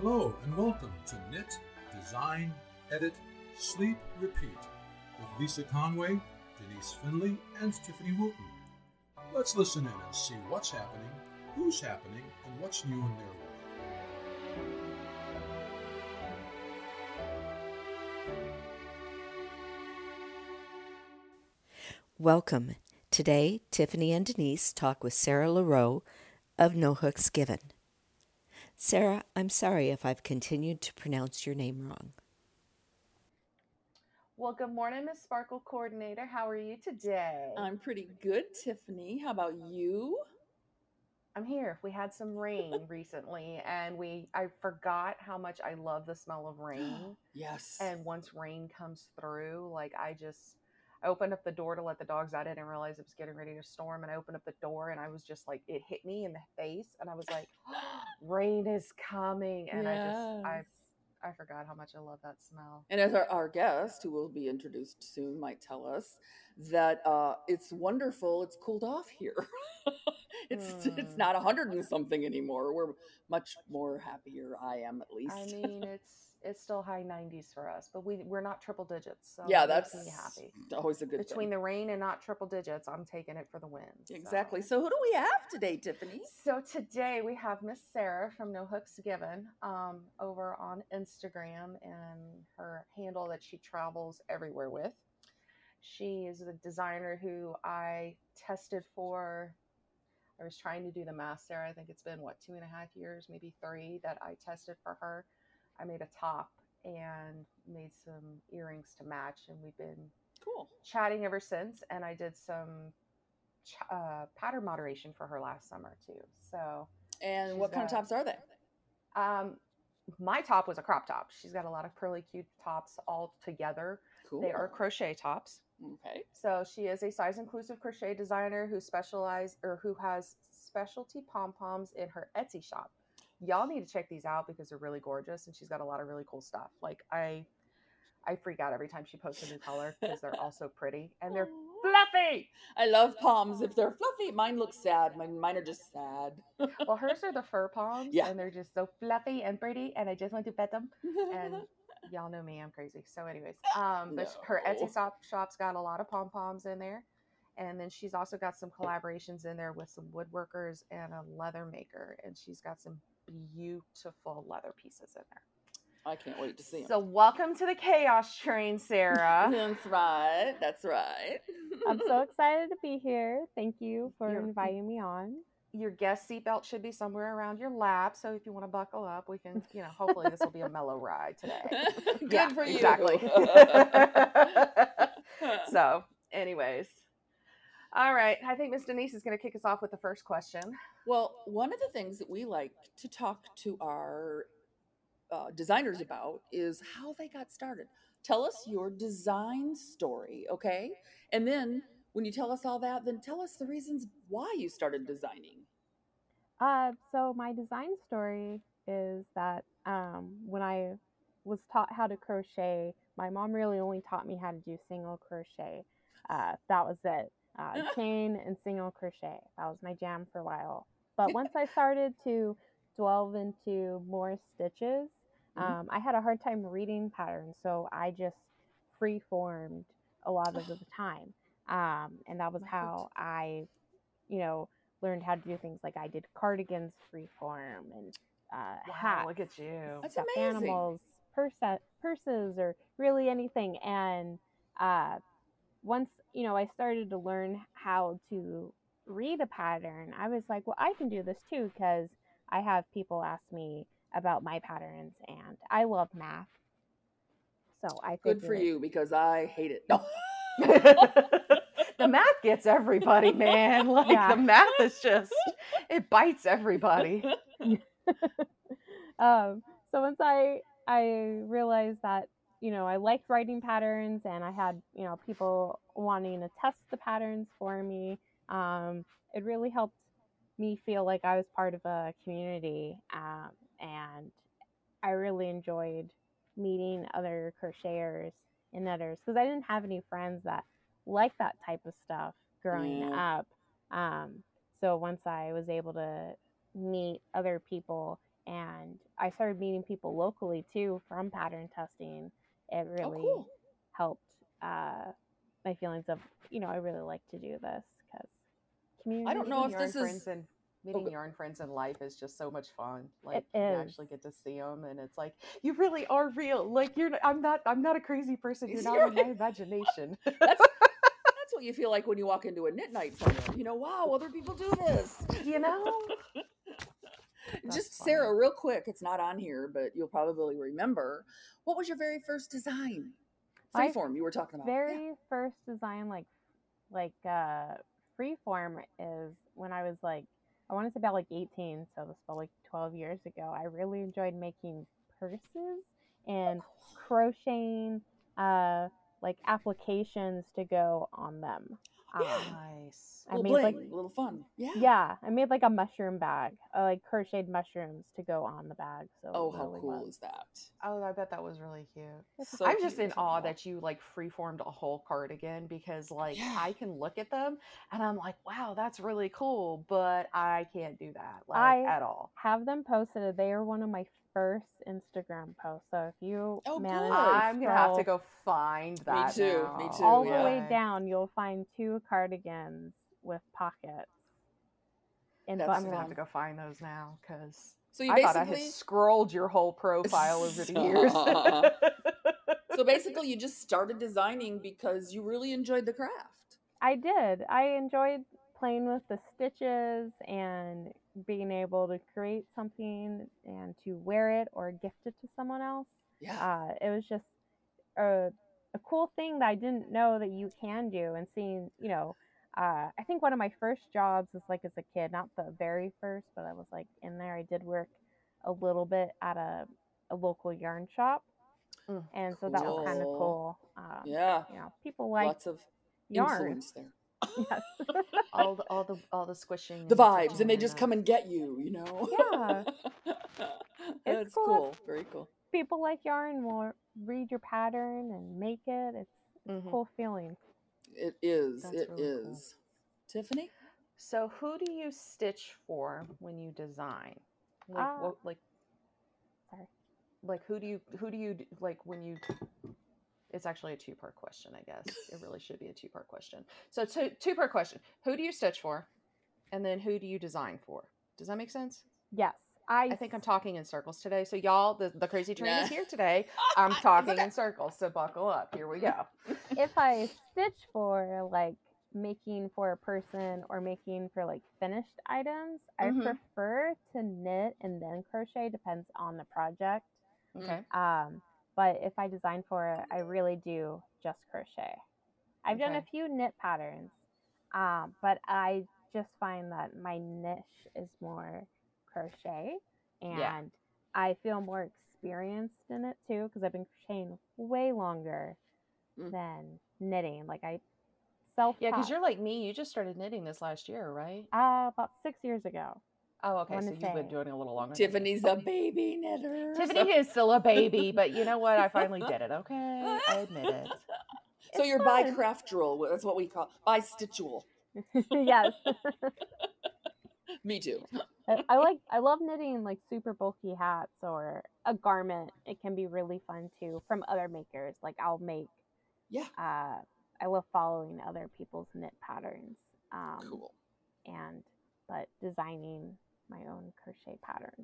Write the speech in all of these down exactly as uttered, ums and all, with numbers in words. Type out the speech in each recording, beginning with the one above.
Hello and welcome to Knit, Design, Edit, Sleep, Repeat with Lisa Conway, Denise Finley, and Tiffany Wooten. Let's listen in and see what's happening, who's happening, and what's new in their world. Welcome. Today, Tiffany and Denise talk with Sarah LaRoe of No Hooks Given. Sarah, I'm sorry if I've continued to pronounce your name wrong. Well, good morning, Miss Sparkle Coordinator. How are you today? I'm pretty good, Tiffany. How about you? I'm here. We had some rain recently, and we I forgot how much I love the smell of rain. Yes. And once rain comes through, like I just I opened up the door to let the dogs out. I didn't realize it was getting ready to storm, and I opened up the door, and I was just like, it hit me in the face, and I was like, rain is coming, and I just I Yes. I forgot how much I love that smell. And as our, our guest, who will be introduced soon, might tell us that uh, it's wonderful. It's cooled off here. it's it's Mm. not a hundred and something anymore. We're much more happier. I am at least. I mean, it's it's still high nineties for us, but we we're not triple digits, so yeah, that that's makes me happy. always a good Between thing. the rain and not triple digits, I'm taking it for the win. so. Exactly. So who do we have today, Tiffany? So today we have Miss Sarah from No Hooks Given um, over on Instagram, and her handle that she travels everywhere with. She is a designer who I tested for. I was trying to do the math, Sarah. I think it's been what two and a half years, maybe three, that I tested for her. I made a top and made some earrings to match, and we've been Cool. chatting ever since. And I did some ch- uh, pattern moderation for her last summer too. So, And she's what kind of got- tops are they? um, my top was a crop top. She's got a lot of curly cute tops all together. Cool. They are crochet tops. Okay. So she is a size inclusive crochet designer who specialize or who has specialty pom poms in her Etsy shop. Y'all need to check these out because they're really gorgeous, and she's got a lot of really cool stuff. Like I, I freak out every time she posts a new color because they're all so pretty and they're fluffy. I love palms if they're fluffy. Mine look sad. Mine, mine are just sad. Well, hers are the fur palms, Yeah. and they're just so fluffy and pretty, and I just want to pet them. And y'all know me, I'm crazy. So, anyways, um, but No. her Etsy shop shop's got a lot of pom poms in there, and then she's also got some collaborations in there with some woodworkers and a leather maker, and she's got some beautiful leather pieces in there. I can't wait to see them. So, welcome to the Chaos Train, Sarah. That's right. That's right. I'm so excited to be here. Thank you for You're- inviting me on. Your guest seatbelt should be somewhere around your lap, so if you want to buckle up, we can, you know, hopefully this will be a mellow ride today. Good Yeah, for you. exactly. So, anyways, all right. I think Miss Denise is going to kick us off with the first question. Well, one of the things that we like to talk to our uh, designers about is how they got started. Tell us your design story, okay? And then when you tell us all that, then tell us the reasons why you started designing. Uh, so my design story is that um, when I was taught how to crochet, my mom really only taught me how to do single crochet. Uh, that was it. Uh, chain and single crochet. That was my jam for a while. But once I started to delve into more stitches, Mhm. um, I had a hard time reading patterns, so I just free formed a lot of the time. Um, and that was Right. how I, you know, learned how to do things like I did cardigans freeform and uh, Wow, hats, look at you. That's stuffed amazing. animals, purse purses, or really anything. And uh, once you know, I started to learn how to read a pattern, I was like, well, I can do this too because I have people ask me about my patterns, and I love math. So I Good for figured- you because I hate it. No. The math gets everybody, man. Like Yeah. the math is just it bites everybody. um, so once I I realized that you know I liked writing patterns, and I had you know people wanting to test the patterns for me, um, it really helped me feel like I was part of a community, um, and I really enjoyed meeting other crocheters and others because I didn't have any friends that liked that type of stuff growing Yeah. up. Um, so once I was able to meet other people And I started meeting people locally too from pattern testing. It Oh, really cool. helped uh, my feelings of, you know, I really like to do this because I don't community. know Meeting if yarn this is. friends and Oh, meeting go- yarn friends in life is just so much fun. It Like you is. actually get to see them, and it's like you really are real. Like you're. I'm not. I'm not a crazy person. You're not You're in my right. imagination. That's that's what you feel like when you walk into a knit night somewhere. You know, wow, other people do this. You know. That's Just funny. Sarah, real quick, it's not on here, but you'll probably remember. What was your very first design? My Freeform you were talking about. Yeah. very first design, like like uh, freeform, is when I was like, I want to say about like eighteen, so this was about like twelve years ago. I really enjoyed making purses and crocheting uh, like applications to go on them. Um, Yeah. Nice. A I little made like bling, a little fun. Yeah. yeah, I made like a mushroom bag, uh, like crocheted mushrooms to go on the bag. So Oh, it how really cool was. is that? Oh, I bet that was really cute. So I'm just cute. in awe that you like freeformed a whole cardigan because like Yeah. I can look at them and I'm like, wow, that's really cool, but I can't do that like I at all. have them posted. They are one of my first Instagram posts. So if you Oh, manage good. to I'm gonna have to scroll go find Me that too. now. Me too. all the Yeah. way Okay. down, you'll find two cardigans with pockets in That's I'm gonna have buttons. to go find those now because So you I thought I had basically scrolled your whole profile over the years. So basically you just started designing because you really enjoyed the craft. I did. I enjoyed playing with the stitches and being able to create something and to wear it or gift it to someone else. Yeah. Uh, it was just a, a cool thing that I didn't know that you can do. And seeing, you know, uh, I think one of my first jobs was like as a kid, not the very first, but I was like in there. I did work a little bit at a, a local yarn shop. Mm, And so that was kind of Cool. cool. Um, Yeah. you know, people like Lots of yarn. influence there. Yes. all the all the all the squishing, The and vibes, touching and they and just the- come and get you, you know? Yeah. That's cool. cool. Very cool. People like yarn will read your pattern and make it. It's, it's Mhm. a cool feeling. It is. That's It really is. cool. Tiffany? So who do you stitch for when you design? Like Uh, what like sorry. like who do you who do you d- like when you it's actually a two-part question, I guess. It really should be a two-part question. So two two-part question. Who do you stitch for? And then who do you design for? Does that make sense? Yes. I, I think I'm talking in circles today. So y'all, the, the crazy train Nah. is here today. I'm talking okay. in circles, so buckle up. Here we go. if I stitch for like making for a person or making for like finished items, Mhm. I prefer to knit and then crochet. Depends on the project. Okay. Um, but if I design for it, I really do just crochet. I've done a Okay. few knit patterns, um, but I just find that my niche is more crochet, and Yeah. I feel more experienced in it too because I've been crocheting way longer Mm. than knitting. Like I self Yeah, because you're like me. You just started knitting this last year, right? uh, about six years ago. Oh, okay. wanna So you've been say. doing it a little longer. than me. Tiffany's a baby knitter. Tiffany so- is still a baby, but you know what? I finally did it. Okay, I admit it. So It's you're fun. bi-craftual. That's what we call bi-stitchual. Yes. Me too. I, I like I love knitting like super bulky hats or a garment. It can be really fun too from other makers. Like I'll make Yeah. uh I love following other people's knit patterns. Um Cool. and but designing my own crochet patterns.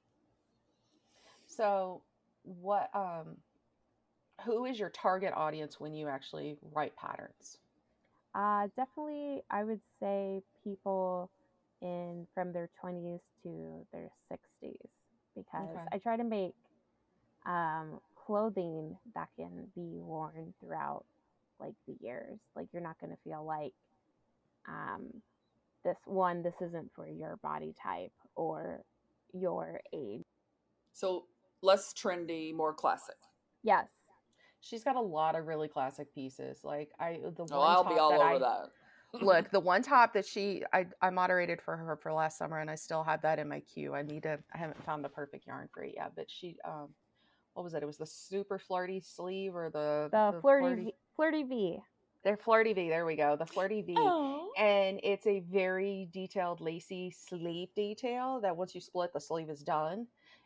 So, what? Um, who is your target audience when you actually write patterns? Uh definitely I would say people in from their twenties to their sixties because Okay. I try to make um, clothing that can be worn throughout like the years. Like you're not going to feel like um, this one, this isn't for your body type or your age. So less trendy, more classic. Yes. She's got a lot of really classic pieces. Like I, the Oh, one I'll top be all that over I that. look, the one top that she I I moderated for her for last summer, and I still have that in my queue. I need to. I haven't found the perfect yarn for it yet, but she um. What was it? It was the super flirty sleeve or the The, flirty, V, flirty V. They're flirty V. There we go. The flirty V. Oh. And it's a very detailed lacy sleeve detail that once you split, the sleeve is done.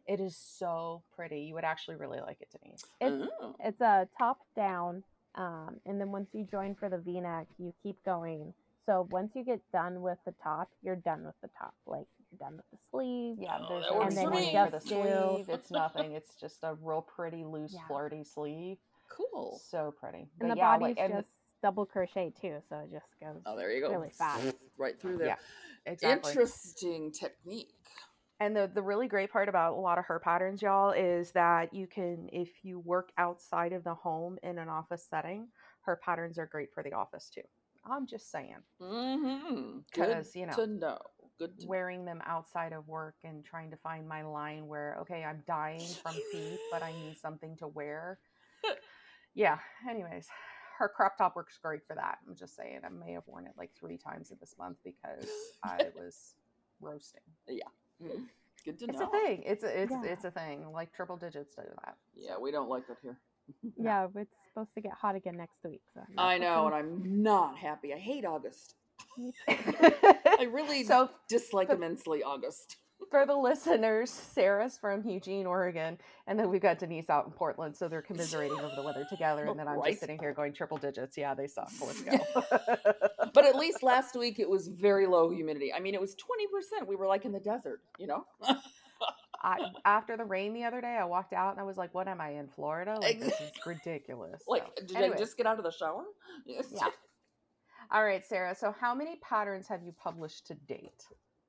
It is so pretty. You would actually really like it, Denise. It's Oh. it's a top down, um, and then once you join for the V-neck, you keep going. So once you get done with the top, you're done with the top. Like you're done with the sleeve. Yeah, Oh, there's that no works for warning me. for the Just do- sleeve. It's nothing. It's just a real pretty, loose, Yeah. flirty sleeve. Cool. So pretty. And But the yeah, body's like, and just double crochet too, so it just goes Oh, there you go. really fast. Right through there. Yeah, exactly. Interesting technique. And the, the really great part about a lot of her patterns, y'all, is that you can, if you work outside of the home in an office setting, her patterns are great for the office too. I'm just saying. Mm-hmm. Good Because, you know, to know. Good to wearing them outside of work and trying to find my line where, okay, I'm dying from feet, but I need something to wear. Yeah, anyways, her crop top works great for that. I'm just saying. I may have worn it like three times in this month because I was roasting. Mm, good to It's know. a thing. It's a, it's Yeah. it's a thing. Like triple digits do that. Yeah, we don't like it here. Yeah, it's supposed to get hot again next week. So I'm not I know, looking- and I'm not happy. I hate August. Me too. I really So dislike but- immensely August. for the listeners, Sarah's from Eugene, Oregon, and then we've got Denise out in Portland, so they're commiserating over the weather together, and then I'm Right. just sitting here going triple digits. Yeah, they suck. Let's go. But at least last week it was very low humidity. I mean, it was twenty percent. We were like in the desert, you know? I, after the rain the other day, I walked out and I was like, "What am I in Florida? Like this is ridiculous." Like, So, did anyways. I just get out of the shower? Yes. Yeah. All right, Sarah. So, how many patterns have you published to date?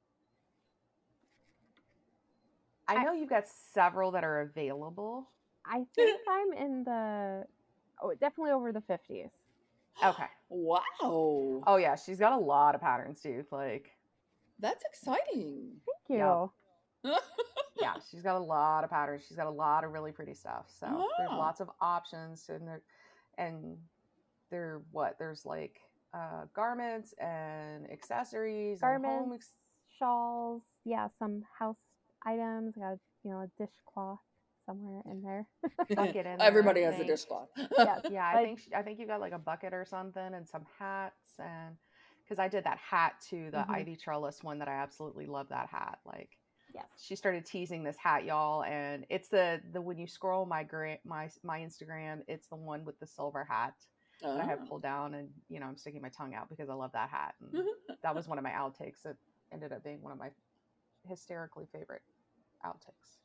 I I- know you've got several that are available. I think I'm in the oh, definitely over the fifties. Okay. Wow. Oh yeah, she's got a lot of patterns, dude. Like, That's exciting. Thank you. Yeah. yeah, she's got a lot of patterns. She's got a lot of really pretty stuff. So there's Ah. lots of options, and there, and there what? There's like uh, garments and accessories, and home Garments, ex- shawls, yeah, some house items. Got you know a dishcloth somewhere in there. bucket in there, Everybody I has a think. dishcloth. Yes. Yeah, I But- think she, I think you got like a bucket or something, and some hats, and because I did that hat too, the Mhm. ivy trellis one that I absolutely love that hat. Like, Yes. she started teasing this hat, y'all, and it's the the when you scroll my gra- my my Instagram, it's the one with the silver hat that I have Oh. pulled down, and you know I'm sticking my tongue out because I love that hat, and that was one of my outtakes. It ended up being one of my hysterically favorite outtakes.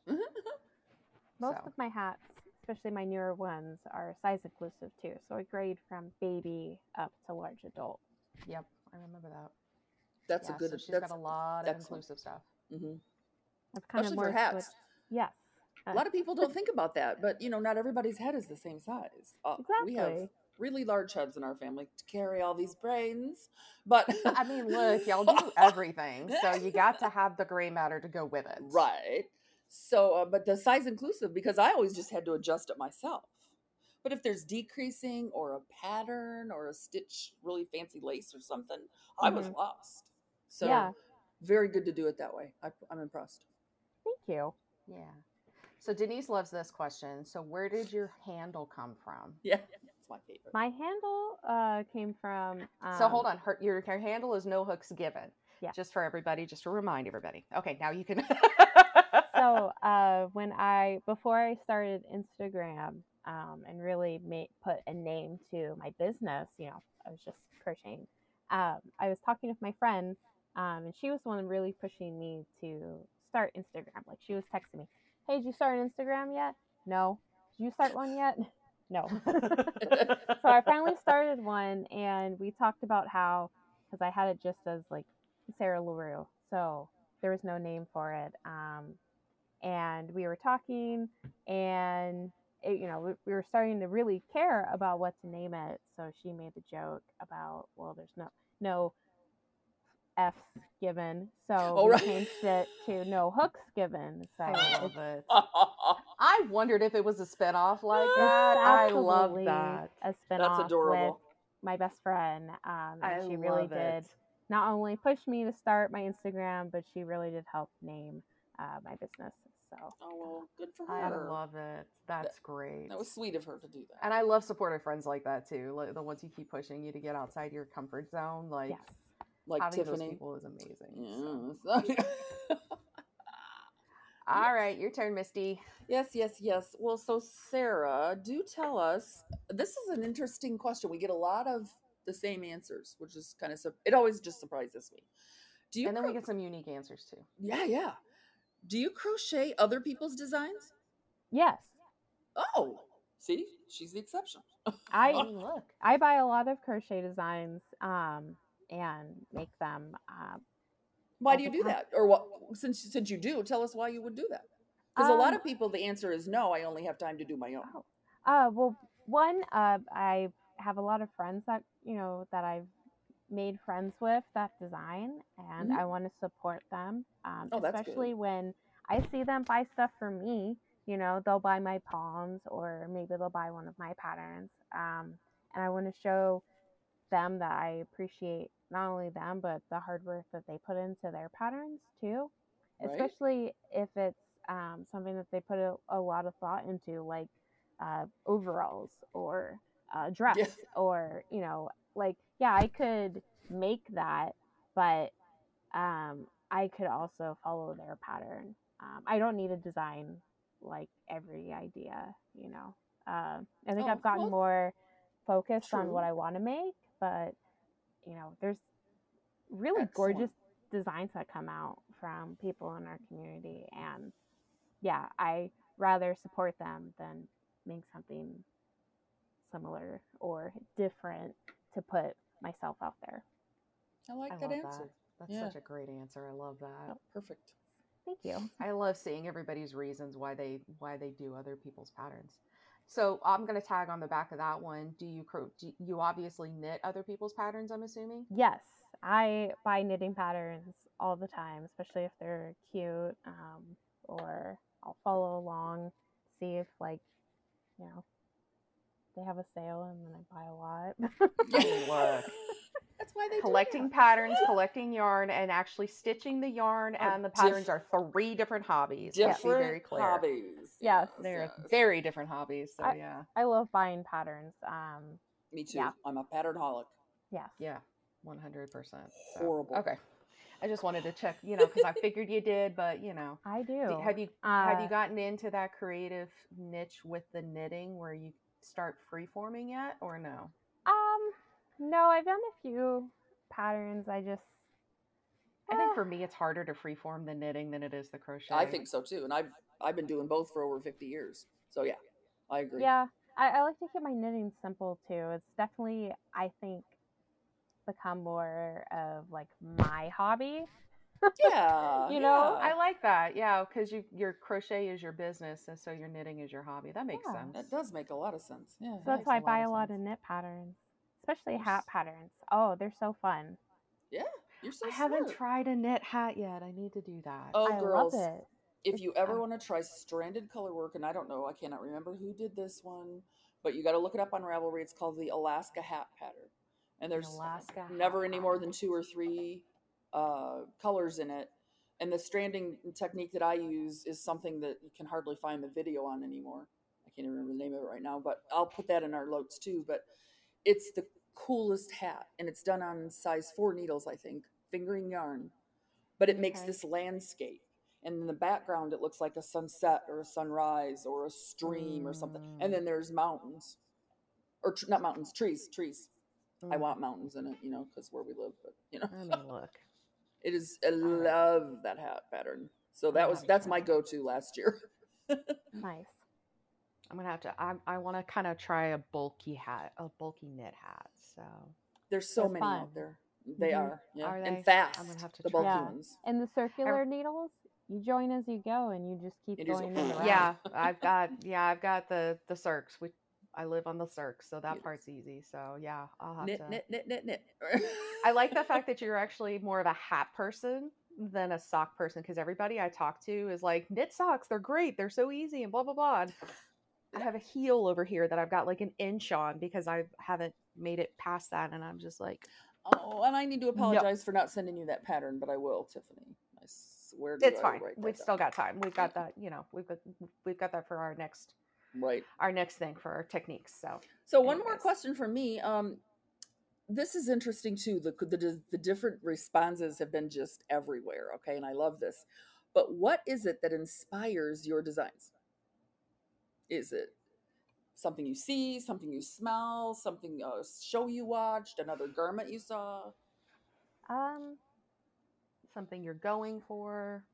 Most So. of my hats, especially my newer ones, are size inclusive too. So I grade from baby up to large adult. Yep, I remember that. That's Yeah, a good. So she's that's got a lot of excellent. inclusive stuff. hmm I've kind Especially of for more hats. switched. Yes. A lot of people don't think about that, but you know, not everybody's head is the same size. Uh, We have Exactly. really large heads in our family to carry all these brains, but I mean, look, y'all do everything, so you got to have the gray matter to go with it. right. So, uh, but the size inclusive, because I always just had to adjust it myself. But if there's decreasing or a pattern or a stitch, really fancy lace or something, I was Mhm. lost. So, Yeah. very good to do it that way. I, I'm impressed. Thank you. Yeah. So Denise loves this question. So where did your handle come from? Yeah, it's my favorite. My handle uh, came from. Um, So hold on, her your, your handle is no hooks given. Yeah. Just for everybody, just to remind everybody. Okay, now you can. So uh, when I before I started Instagram um, and really made put a name to my business, you know, I was just crocheting. Um, I was talking with my friend, um, and she was the one really pushing me to start Instagram. Like she was texting me, "Hey, did you start an Instagram yet? No. Did you start one yet? No." So I finally started one, and we talked about how because I had it just as like Sarah LaRue, so there was no name for it. Um, and we were talking, and it, you know we, we were starting to really care about what to name it. So she made the joke about, well, there's no no F's given, so Oh, we right. changed it to no hooks given. So I love it's, it. I wondered if it was a spinoff like that. I love absolutely that. a spinoff That's with adorable. my best friend. Um, and I she really love did it. not only push me to start my Instagram, but she really did help name uh, my business. So Oh, well, good for I her. love it. That's great. That was sweet of her to do that. And I love supportive friends like that too. Like the ones who keep pushing you to get outside your comfort zone. Like yes, Like having those Tiffany. people is amazing. so. Yes. All right, your turn, Misty. Yes, yes, yes. Well, so Sarah, do tell us. This is an interesting question. We get a lot of the same answers, which is kind of it always just surprises me. Do you? And then we cro- get some unique answers too. Yeah, yeah. Do you crochet other people's designs? Yes, Oh, see, she's the exception. I I mean, look. I buy a lot of crochet designs um, and make them. Uh, Why all do you the do time. that? Or what? Since since you do, tell us why you would do that. Because a lot Um, of people, the answer is no. I only have time to do my own. oh, uh, well, one, uh, I have a lot of friends that you know that I've made friends with that design, and Mhm. I want to support them, um, Oh, that's especially good. when I see them buy stuff for me. You know, they'll buy my palms, or maybe they'll buy one of my patterns, um, and I want to show them that I appreciate not only them but the hard work that they put into their patterns too, Right? especially if it's um, something that they put a, a lot of thought into, like uh, overalls or uh, dress, Yeah. or you know, like yeah, I could make that, but um, I could also follow their pattern. Um, I don't need to design like every idea, you know. Uh, I think I've Oh, gotten well, more focused on what true. I want to make, but you know, there's really gorgeous Excellent. designs that come out from people in our community, and yeah, I rather support them than make something similar or different to put myself out there. I like I that love answer. that. That's Yeah. such a great answer. I love that. Oh, Perfect. thank you. I love seeing everybody's reasons why they why they do other people's patterns. So I'm gonna tag on the back of that one. Do you cro- do you obviously knit other people's patterns? I'm assuming. Yes, I buy knitting patterns all the time, especially if they're cute, um, or I'll follow along, see if like, you know, they have a sale, and then I buy a lot. I mean, look. That's why they Collecting do that. patterns, collecting yarn, and actually stitching the yarn Are and the patterns diff- are three different hobbies. Let's be very Different clear. hobbies. Yes. They're yes. very different hobbies. So I, yeah, I love buying patterns. Um, Me too. yeah. I'm a pattern holic. yes. yeah, one hundred percent. Horrible. Okay, I just wanted to check, you know, because I figured you did, but you know, I do, do. have you Uh, have you gotten into that creative niche with the knitting where you start freeforming yet, or no? Um, no, I've done a few patterns. I just, I think uh, for me, it's harder to freeform the knitting than it is the crochet. I think so too. And I've I've been doing both for over fifty years. So yeah, I agree. yeah, I, I like to keep my knitting simple too. It's definitely, I think, become more of like my hobby. Yeah. You know? I like that. Yeah, because you your crochet is your business, and so your knitting is your hobby. That makes Yeah. sense. That does make a lot of sense. Yeah. So that's makes why a I lot buy of a lot sense. of knit patterns, especially You're hat s- patterns. Oh, they're so fun. Yeah. You're so I haven't smart. tried a knit hat yet. I need to do that. Oh, I girls. love it. If It's, you ever um, want to try stranded color work, and I don't know, I cannot remember who did this one, but you got to look it up on Ravelry. It's called the Alaska Hat Pattern, and there's Alaska never hat any more pattern. than two or three uh, colors in it. And the stranding technique that I use is something that you can hardly find the video on anymore. I can't even remember the name of it right now, but I'll put that in our notes too. But it's the coolest hat, and it's done on size four needles, I think, fingering yarn. But it makes Okay. this landscape. And in the background, it looks like a sunset or a sunrise or a stream or something. Mm. And then there's mountains, or tr- not mountains, trees, trees. I Mm. want mountains in it, you know, because where we live. But you know, I mean, look. it is. I right. love that hat pattern. So I that was have that's to my try. go-to last year. nice. I'm gonna have to. I I want to kind of try a bulky hat, a bulky knit hat. So There's so They're many fun. out there. They Mhm. are, yeah, Are they? and I'm fast. gonna have to The try. bulky Yeah. ones. And the circular needles, you join as you go, and you just keep And you just going go, in the round. Yeah, I've got. Yeah, I've got the the Cirques. We I live on the Cirques, so that Beautiful. part's easy. So yeah, I'll have knit, to. knit, knit, knit, knit. I like the fact that you're actually more of a hat person than a sock person, because everybody I talk to is like, knit socks, they're great, they're so easy, and blah blah blah. And I have a heel over here that I've got like an inch on because I haven't made it past that, and I'm just like, Oh, and I need to apologize for not sending you that pattern, but I will, Tiffany. I swear to it's you, I will fine. write that We've down. still got time. We've got that. You know, we've got we've got that for our next Right. our next thing for our techniques. So So one more anyways. question from me. Um, this is interesting too. The, the the different responses have been just everywhere. Okay, and I love this. but what is it that inspires your designs? Is it something you see, something you smell, something a show you watched, another garment you saw? Um, something you're going for.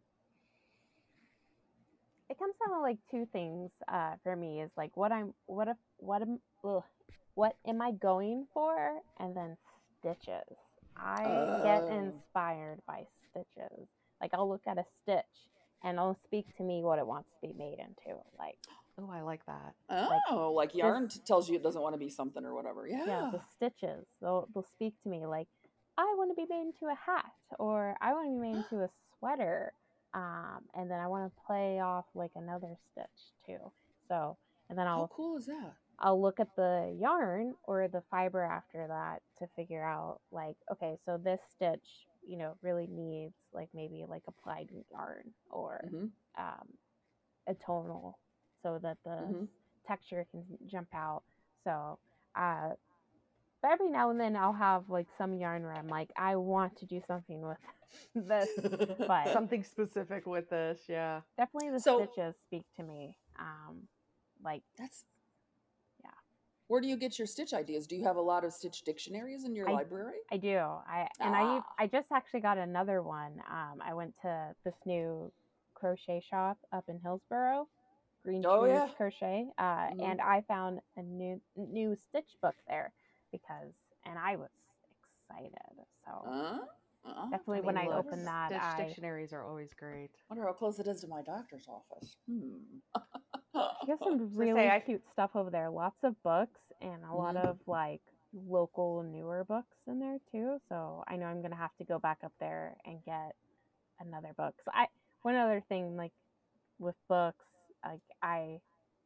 It comes down to like two things uh, for me is like what I'm what if what am ugh, what am I going for, and then stitches. I get Oh. inspired by stitches. Like I'll look at a stitch and it'll speak to me what it wants to be made into. Like Oh, I like that. Oh, like, this- yarn t- tells you it doesn't want to be something or whatever. Yeah. yeah, the stitches they'll they'll speak to me like I want to be made into a hat or I want to be made into a sweater. Um, and then I want to play off like another stitch too. So and then How I'll cool is that? I'll look at the yarn or the fiber after that to figure out like, okay, so this stitch, you know, really needs like maybe like applied yarn or hmm um, a tonal so that the hmm texture can jump out. So, uh, but every now and then I'll have like some yarn where I'm like, I want to do something with this, but Something specific with this, yeah. definitely the So- stitches speak to me. Um, like That's Yeah. Where do you get your stitch ideas? Do you have a lot of stitch dictionaries in your I- library? I do. I and I Ah. I just actually got another one. Um, I went to this new crochet shop up in Hillsboro, Green Oh, Shoes yeah. Crochet, uh, Mhm. and I found a new new stitch book there because, and I was excited. So Uh, uh, definitely I when mean, I look, opened that, Stitch I dictionaries are always great. wonder how close it is to my doctor's office. Hmm. she has some say, really I- cute stuff over there. Lots of books and a lot Mhm. of like local newer books in there too. So I know I'm gonna have to go back up there and get another book. So I one other thing like with books, like I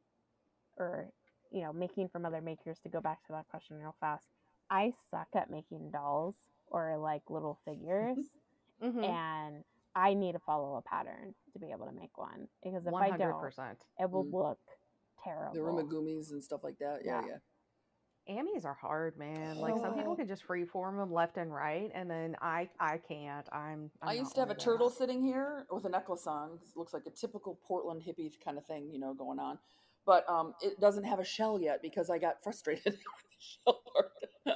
or you know making from other makers to go back to that question real fast. I suck at making dolls or like little figures, Mm-hmm. and I need to follow a pattern to be able to make one because if one I hundred don't, percent. it will Mm. look terrible. The Rumagumis and stuff like that. Yeah, Yeah. yeah. Amis are hard, man. Like some people Oh. can just freeform them left and right, and then I I can't. I'm. I'm I not used to have a one of turtle those. sitting here with a necklace on. It looks like a typical Portland hippie kind of thing, you know, going on. But um, it doesn't have a shell yet because I got frustrated with the shell part.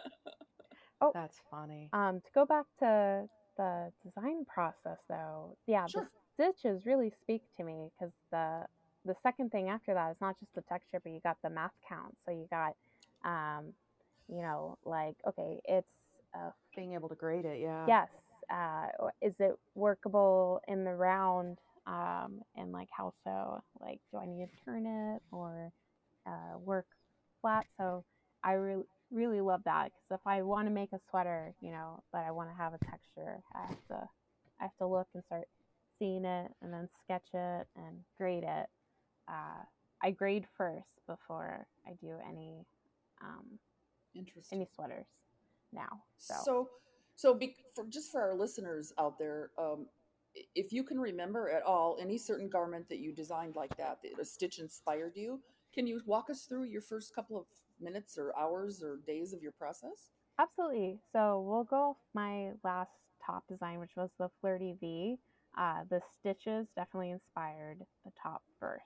That's funny. Um, to go back to the design process, though, yeah, Sure. the stitches really speak to me because the the second thing after that is not just the texture, but you got the math count. So you got, um, you know, like okay, it's uh, Being able to grade it, yeah. yes, uh, or is it workable in the round, um, and like how so? Like, do I need to turn it or uh, work flat? So I really really love that because if I want to make a sweater, you know, but I want to have a texture, I have to I have to look and start seeing it and then sketch it and grade it. Uh, I grade first before I do any um, Interesting. any sweaters now. So, So, so be, for just for our listeners out there, um, i- if you can remember at all any certain garment that you designed like that, that a stitch inspired you, can you walk us through your first couple of minutes or hours or days of your process? absolutely. So we'll go off my last top design, which was the Flirty V. Uh, the stitches definitely inspired the top first.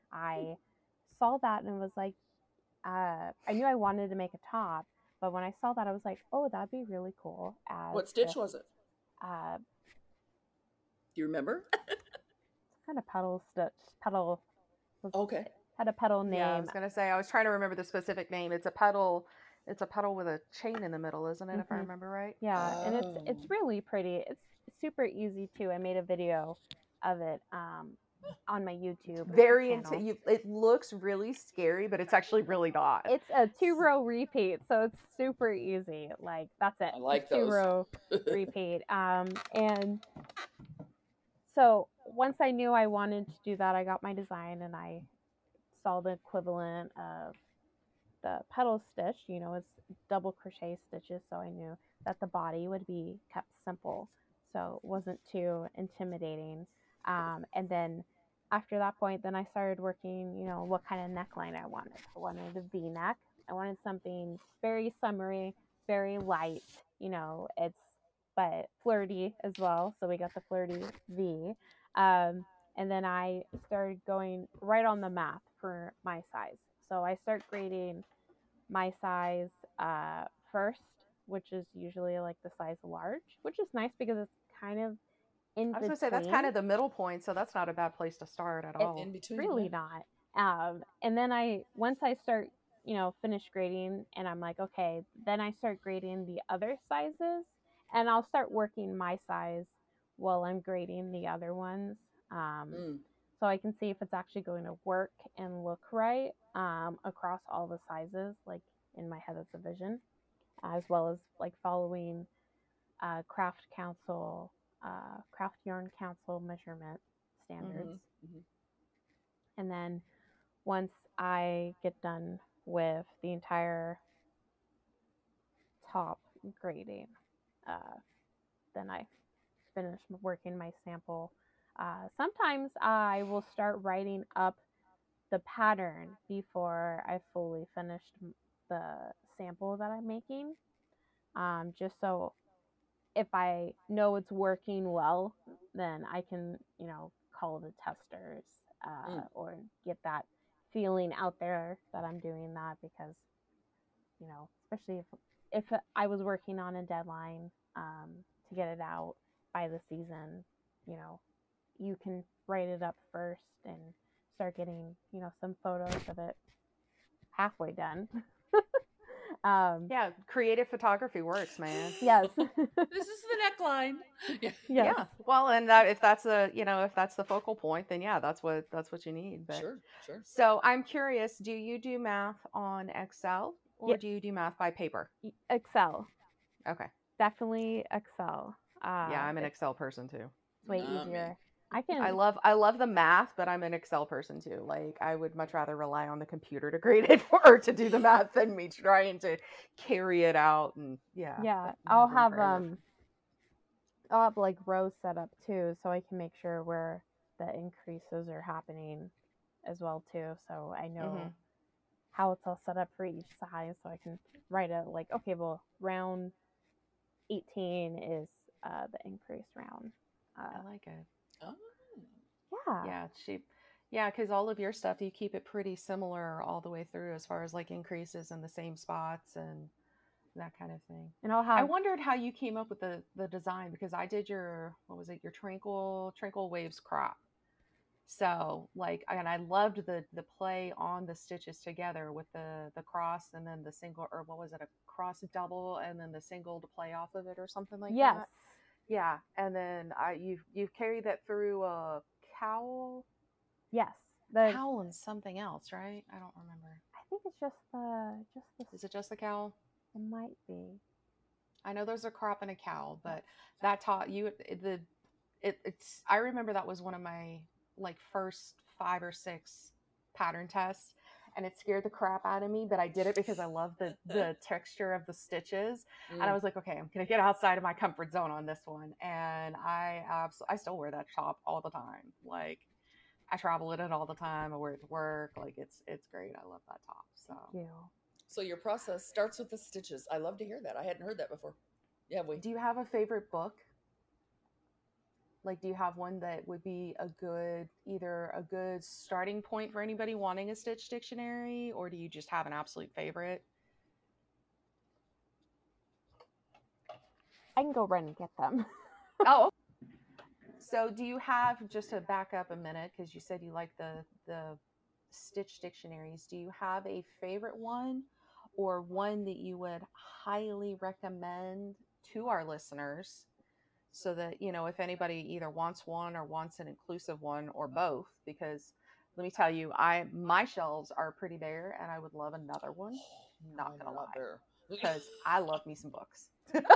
I saw that and was like, uh, I knew I wanted to make a top, but when I saw that, I was like, oh, that'd be really cool. As What stitch this, was it? uh, Do you remember? it's kind of petal stitch, petal. was- Okay. Had a petal name. Yeah, I was gonna say I was trying to remember the specific name. It's a petal. It's a petal with a chain in the middle, isn't it? If I Mhm. remember right. Yeah, and it's Oh. it's really pretty. It's super easy too. I made a video of it um, on my YouTube. Very channel. into you. It looks really scary, but it's actually really not. It's a two row repeat, so it's super easy. Like that's it. I like two those. row repeat. Um, and so once I knew I wanted to do that, I got my design and I saw the equivalent of the petal stitch. You know, it's double crochet stitches, so I knew that the body would be kept simple, so it wasn't too intimidating. Um, and then after that point, then I started working, you know, what kind of neckline I wanted. I wanted a V-neck. I wanted something very summery, very light, you know, it's but flirty as well. So we got the Flirty V. Um, and then I started going right on the math for my size. So I start grading my size uh, first, which is usually like the size large, which is nice because it's kind of in I was between. gonna say that's kind of the middle point, so that's not a bad place to start at It's all. In between, really yeah. not. Um, and then I once I start, you know, finish grading, and I'm like, okay, then I start grading the other sizes, and I'll start working my size while I'm grading the other ones. Um, Mm. so I can see if it's actually going to work and look right um, across all the sizes, like in my head as a vision, as well as like following uh, Craft Council, uh, Craft Yarn Council measurement standards. Mhm, mhm. And then once I get done with the entire top grading, uh, then I finish working my sample. Uh, sometimes I will start writing up the pattern before I fully finished the sample that I'm making, um, just so if I know it's working well, then I can, you know, call the testers uh, Mm. or get that feeling out there that I'm doing that because, you know, especially if if I was working on a deadline um, to get it out by the season, you know, you can write it up first and start getting, you know, some photos of it halfway done. um, Yeah, creative photography works, man. yes. This is the neckline. Yeah. yes. Yeah. Well, and that if that's a, you know, if that's the focal point, then yeah, that's what that's what you need. But Sure, sure. so I'm curious, do you do math on Excel or Yeah. do you do math by paper? Excel. Okay. Definitely Excel. Uh, Yeah, I'm an it's Excel person too. way Not me. easier. I I can. love I love the math, but I'm an Excel person too. Like I would much rather rely on the computer to grade it for or to do the math than me trying to carry it out and yeah. Yeah, but I'll room have for error. um, I'll have like rows set up too, so I can make sure where the increases are happening as well too. So I know Mhm. how it's all set up for each size, so I can write it like, okay, well, round eighteen is uh, the increase round. Uh, I like it. Oh. yeah. Yeah, it's cheap. Yeah, because all of your stuff, you keep it pretty similar all the way through as far as like increases in the same spots and that kind of thing. And I'll I have. wondered how you came up with the the design because I did your what was it your Tranquil Tranquil Waves crop. So like and I loved the the play on the stitches together with the the cross and then the single or what was it a cross double and then the single to play off of it or something like Yes. that. Yeah, and then I you you carry that through a cowl Yes. The. cowl and something else, right? I don't remember. I think it's just the just the. Is it just the cowl? It might be. I know there's a crop and a cowl, but that taught you it, the it, it's. I remember that was one of my like first five or six pattern tests, and it scared the crap out of me. But I did it because I love the the texture of the stitches, Mm. and I was like, okay, I'm gonna get outside of my comfort zone on this one, and I abs- I still wear that top all the time. Like I travel in it all the time. I wear it to work. Like it's it's great. I love that top. So You. So your process starts with the stitches. I love to hear that. I hadn't heard that before. Yeah, we. do you have a favorite book? Like, do you have one that would be a good, either a good starting point for anybody wanting a Stitch dictionary, or do you just have an absolute favorite? I can go run and get them. Oh, so do you have, just to back up a minute, because you said you like the the Stitch dictionaries, do you have a favorite one or one that you would highly recommend to our listeners so that, you know, if anybody either wants one or wants an inclusive one or both, because let me tell you, I my shelves are pretty bare and I would love another one. Not Mine gonna are a lot lie, better. because I love me some books.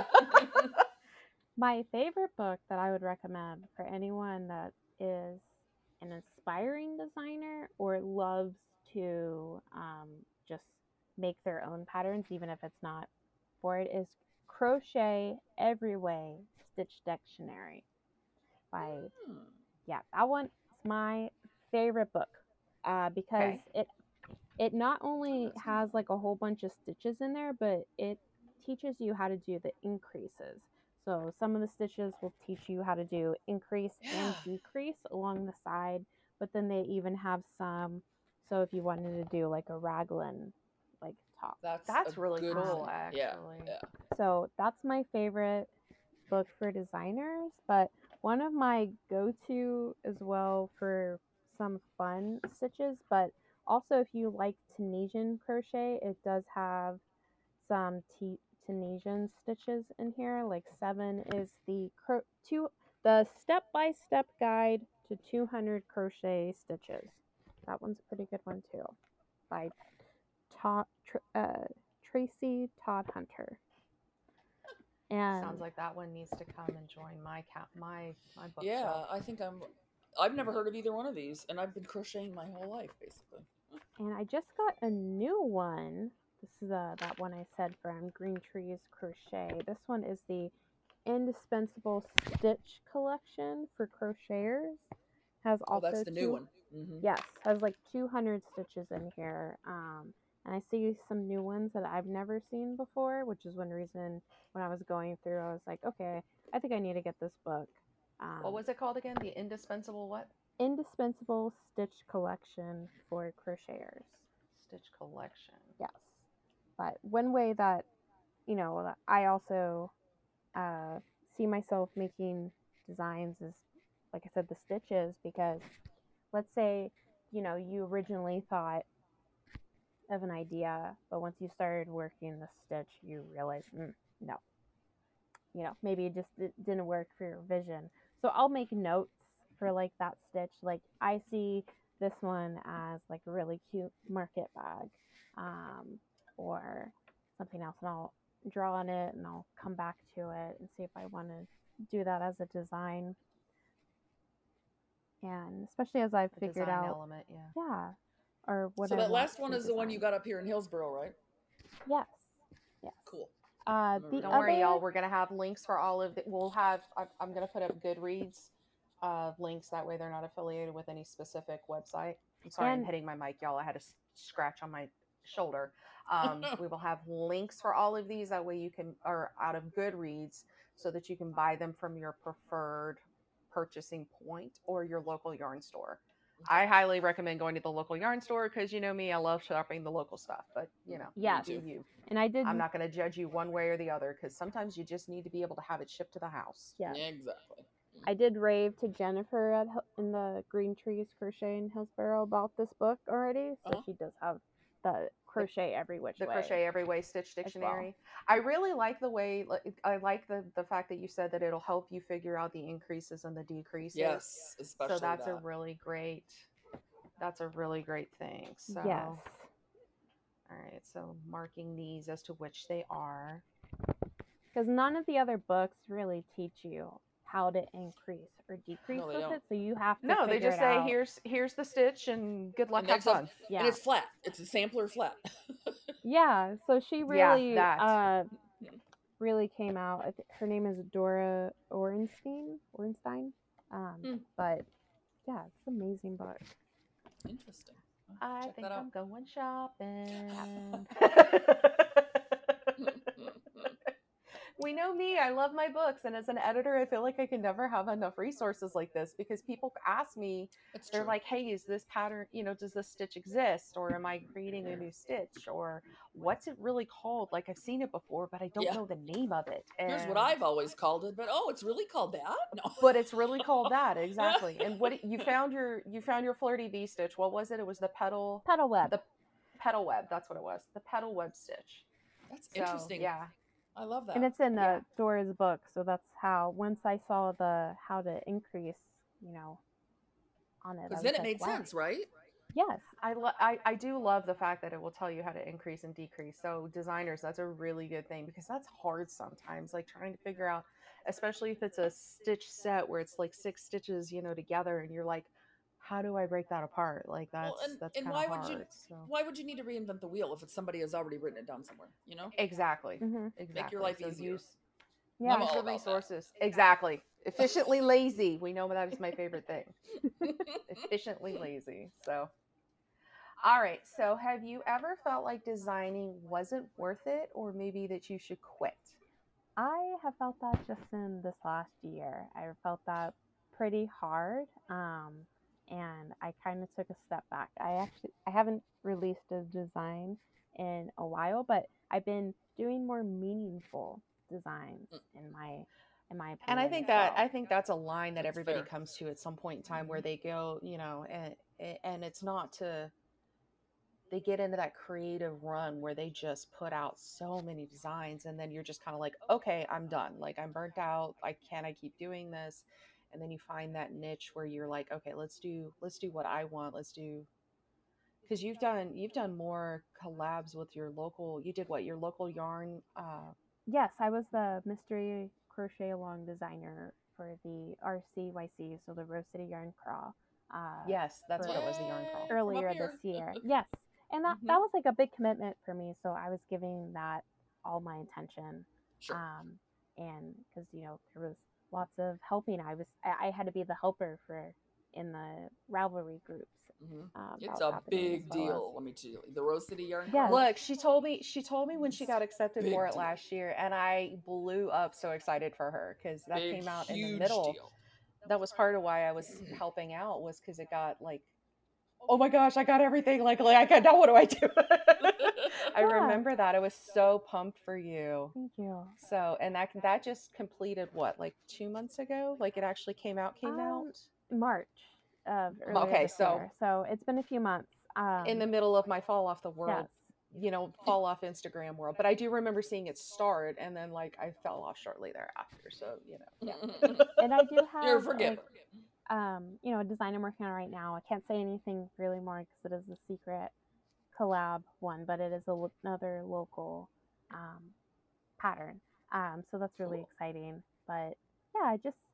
My favorite book that I would recommend for anyone that is an aspiring designer or loves to um, just make their own patterns, even if it's not for it, is Crochet Every Way Stitch Dictionary by, Hmm. yeah, that one is my favorite book uh, because Okay. it it not only that's has like a whole bunch of stitches in there, but it teaches you how to do the increases. So some of the stitches will teach you how to do increase and Yeah. decrease along the side, but then they even have some, so if you wanted to do like a raglan like top. That's That's a really good cool, thing. Yeah. actually. Yeah. So that's my favorite book for designers, but one of my go-to as well for some fun stitches, but also if you like Tunisian crochet, it does have some T- Tunisian stitches in here. Like seven is the cro- two the step-by-step guide to two hundred crochet stitches. That one's a pretty good one too, by Todd, Tr- uh, Tracy Todd Hunter. And Sounds like that one needs to come and join my cat my my Yeah, bookshelf. I think I'm. I've never heard of either one of these, and I've been crocheting my whole life, basically. and I just got a new one. This is uh, that one I said from Green Trees Crochet. This one is the Indispensable Stitch Collection for crocheters. Has Oh, that's also the new two, one. Mm-hmm. yes, has like two hundred stitches in here. Um, and I see some new ones that I've never seen before, which is one reason when I was going through, I was like, okay, I think I need to get this book. Um, What was it called again? The indispensable what? Indispensable Stitch Collection for crocheters. Stitch collection. Yes. But one way that, you know, that I also uh, see myself making designs is, like I said, the stitches, because let's say, you know, you originally thought of an idea, but once you started working the stitch, you realize, mm, no, you know, maybe it just it didn't work for your vision. So I'll make notes for like that stitch. Like I see this one as like a really cute market bag, um, or something else, and I'll draw on it and I'll come back to it and see if I want to do that as a design. And especially as I've The figured design out, element, yeah. yeah, or what So I that want last one to is the one you design. got up here in Hillsboro, right? Yes, yes. Cool. Uh, the Don't other, worry, y'all. We're gonna have links for all of the. We'll have. I'm, I'm gonna put up Goodreads uh, links. That way, they're not affiliated with any specific website. I'm sorry, I'm And- hitting my mic, y'all. I had a s- scratch on my shoulder. Um, we will have links for all of these. That way, you can, or out of Goodreads, so that you can buy them from your preferred purchasing point or your local yarn store. I highly recommend going to the local yarn store because you know me, I love shopping the local stuff. But you know, Yes. you do you. and I did. I'm not going to judge you one way or the other because sometimes you just need to be able to have it shipped to the house. Yes. Yeah, exactly. I did rave to Jennifer at Hil- in the Green Trees Crochet in Hillsboro about this book already, so Uh-huh. she does have the crochet every which The way. Crochet Every Way Stitch well. Dictionary. I really like the way, like, I like the, the fact that you said that it'll help you figure out the increases and the decreases. Yes, especially So that's that. a really great, that's a really great thing. So, Yes. all right. So marking these as to which they are. Because none of the other books really teach you how to increase or decrease No, they with don't. it, so you have to No, they figure just it say, out. here's, here's the stitch and good luck, And have there's a- fun. Yeah. And it's flat. It's a sampler flat. Yeah, so she Yeah, really that. uh really came out. I th- her name is Dora Orenstein. Orenstein. Um, Hmm. but yeah, it's an amazing book. Interesting. I Check think that out. I'm going shopping. We know me. I love my books. And as an editor, I feel like I can never have enough resources like this because people ask me, That's they're true. like, hey, is this pattern, you know, does this stitch exist? Or am I creating a new stitch? Or what's it really called? Like, I've seen it before, but I don't Yeah. know the name of it. And, Here's what I've always called it, but oh, it's really called that? No. but it's really called that. Exactly. And what you found your, you found your flirty V stitch. What was it? It was the petal, Petal web. the petal web. That's what it was. The petal web stitch. That's So, interesting. yeah. I love that. And it's in uh, Yeah. Dora's book, so that's how. Once I saw the how to increase, you know, on it, I Because was then it like, made wow. sense, right? Yes. I, lo- I I do love the fact that it will tell you how to increase and decrease. So designers, that's a really good thing because that's hard sometimes, like trying to figure out, especially if it's a stitch set where it's like six stitches, you know, together, and you're like, how do I break that apart? Like that's Well, and, that's and kind why of would hard. you So why would you need to reinvent the wheel if it's somebody has already written it down somewhere? You know, exactly, Mm-hmm. exactly. life so easier. Use, Yeah. I'm use all the about that. resources exactly. Efficiently lazy. We know that is my favorite thing. Efficiently lazy. So. All right. So, have you ever felt like designing wasn't worth it, or maybe that you should quit? I have felt that just in this last year. I felt that pretty hard. Um, and I kind of took a step back. I actually I haven't released a design in a while, but I've been doing more meaningful designs Mm, in my in my And I opinion think as that well. I think that's a line that That's everybody fair. comes to at some point in time Hmm. where they go, you know, and and it's not to they get into that creative run where they just put out so many designs and then you're just kind of like, okay, I'm done. Like I'm burnt out. I can't I keep doing this? And then you find that niche where you're like, okay, let's do let's do what I want. Let's do because you've done you've done more collabs with your local you did what your local yarn uh Yes, I was the mystery crochet along designer for the R C Y C, so the Rose City Yarn Crawl, uh, yes, that's what for it was, the yarn crawl. Yay, from up earlier this here. year. Yes, and that Hmm. that was like a big commitment for me, so I was giving that all my attention, Sure. um, and because you know there was lots of helping, I was I, I had to be the helper for in the Ravelry groups Hmm. um, that It's was a happening as big well as deal. Let me tell you, the Rose City Yarn yes, Crawl. Look, she told me she told me when she It's got accepted for big it deal. last year, and I blew up so excited for her because that Big, came out in the huge middle. deal. That was part of why I was helping out was because it got like, oh my gosh, I got everything. Like, like I now what do I do? I yeah. remember that I was so pumped for you. Thank you. So, and that that just completed what like two months ago. Like it actually came out, came out. Um, March of earlier Okay, this so year, so it's been a few months. in Um, the middle of my fall off the yes, world, you know, fall off Instagram world. But I do remember seeing it start and then like I fell off shortly thereafter. So, you know, yeah. and I do You're a have like forgiver. um, you know, a design I'm working on right now. I can't say anything really more because it is a secret collab one, but it is a, lo- another local um, pattern. Um, so that's really Cool. exciting. But yeah, I just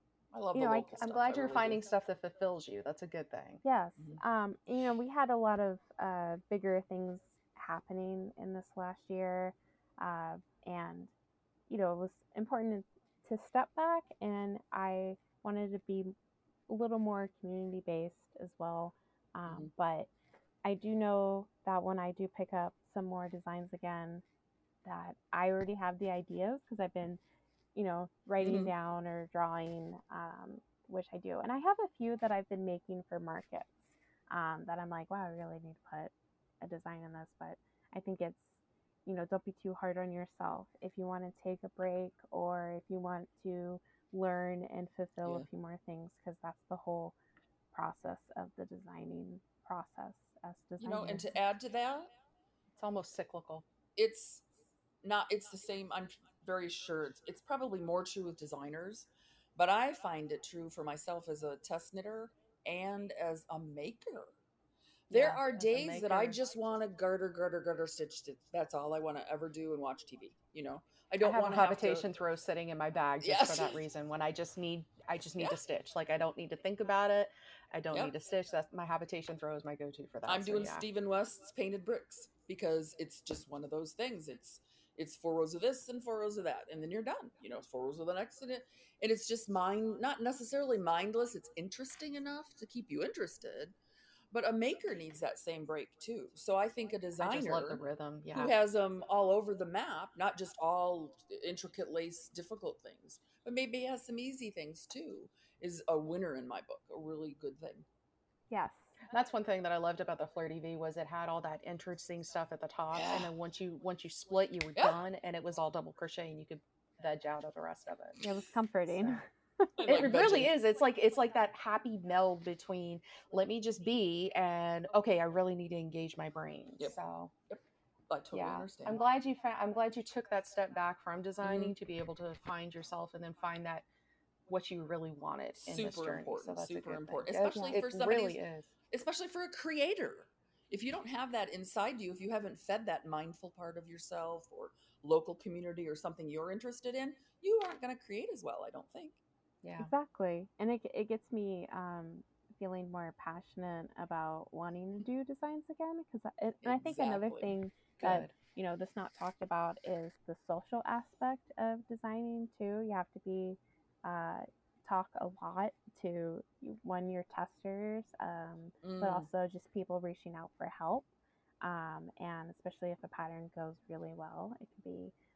I love you the know, I local I'm stuff. I glad you're really do. finding stuff that fulfills you. That's a good thing. yes, Mhm. um, you know, we had a lot of uh, bigger things happening in this last year, uh, and you know, it was important to step back, and I wanted to be a little more community based as well. Um, Mhm. but I do know that when I do pick up some more designs again, that I already have the ideas because I've been, you know, writing Mhm. down or drawing, um, which I do. And I have a few that I've been making for markets um, that I'm like, wow, I really need to put a design in this. But I think it's, you know, don't be too hard on yourself. If you want to take a break or if you want to learn and fulfill a Yeah. few more things, because that's the whole process of the designing process as You know, and designers. to add to that, It's almost cyclical. it's not it's the same. I'm very sure it's it's probably more true with designers, but I find it true for myself as a test knitter and as a maker. There Yeah, are as a days that I maker. just want to garter, garter, garter, stitch, stitch. That's all I want to ever do and watch T V. You know, I I don't have a want to have to. habitation throw sitting in my bag just for Yes. that reason. When I just need, I just need Yeah. to stitch. Like I don't need to think about it. I don't Yep. need to stitch. That's my habitation throw is my go-to for that. I'm So doing yeah, Stephen West's painted bricks because it's just one of those things. It's it's four rows of this and four rows of that, and then you're done. You know, it's four rows of the next, and it and it's just mind not necessarily mindless. It's interesting enough to keep you interested, but a maker needs that same break too. So I think a I just love the designer rhythm. who Yeah, has them all over the map, not just all intricate lace difficult things, but maybe has some easy things too, is a winner in my book. A really good thing. Yes. that's one thing that I loved about the Flirty V was it had all that interesting stuff at the top, Yeah. and then once you once you split, you were Yeah. done, and it was all double crochet, and you could veg out of the rest of it. It was comforting. So. I It like really vegging. is. It's like it's like that happy meld between let me just be and okay, I really need to engage my brain. Yep. So Yep. I totally yeah, understand. I'm glad you found. I'm glad you took that step back from Mhm. designing to be able to find yourself and then find that what you really wanted in this Super journey. So important. that's a Super good thing. important, It, especially it for really somebody's, is. especially for a creator. If you don't have that inside you, if you haven't fed that mindful part of yourself or local community or something you're interested in, you aren't going to create as well, I don't think. Yeah. Exactly. And it, it gets me um, feeling more passionate about wanting to do designs again. Because, and I think another Exactly. thing that, Good. you know, that's not talked about is the social aspect of designing too. You have to be, uh, talk a lot to one, your testers, um, but Mm. also just people reaching out for help. Um, and especially if a pattern goes really well, it can be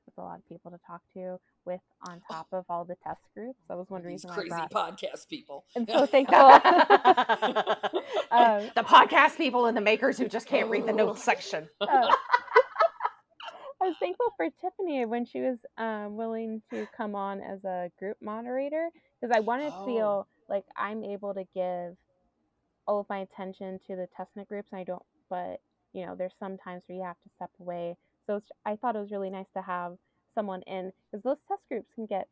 with a lot of people to talk to with on top of all the test groups. That was one These reason crazy I brought. podcast people. I'm so thankful. um, The podcast people and the makers who just can't read the notes section. uh, I was thankful for Tiffany when she was um, willing to come on as a group moderator, because I wanted to Oh. feel like I'm able to give all of my attention to the testnet groups, and I don't, but you know, there's some times where you have to step away. So it's, I thought it was really nice to have someone in, because those test groups can get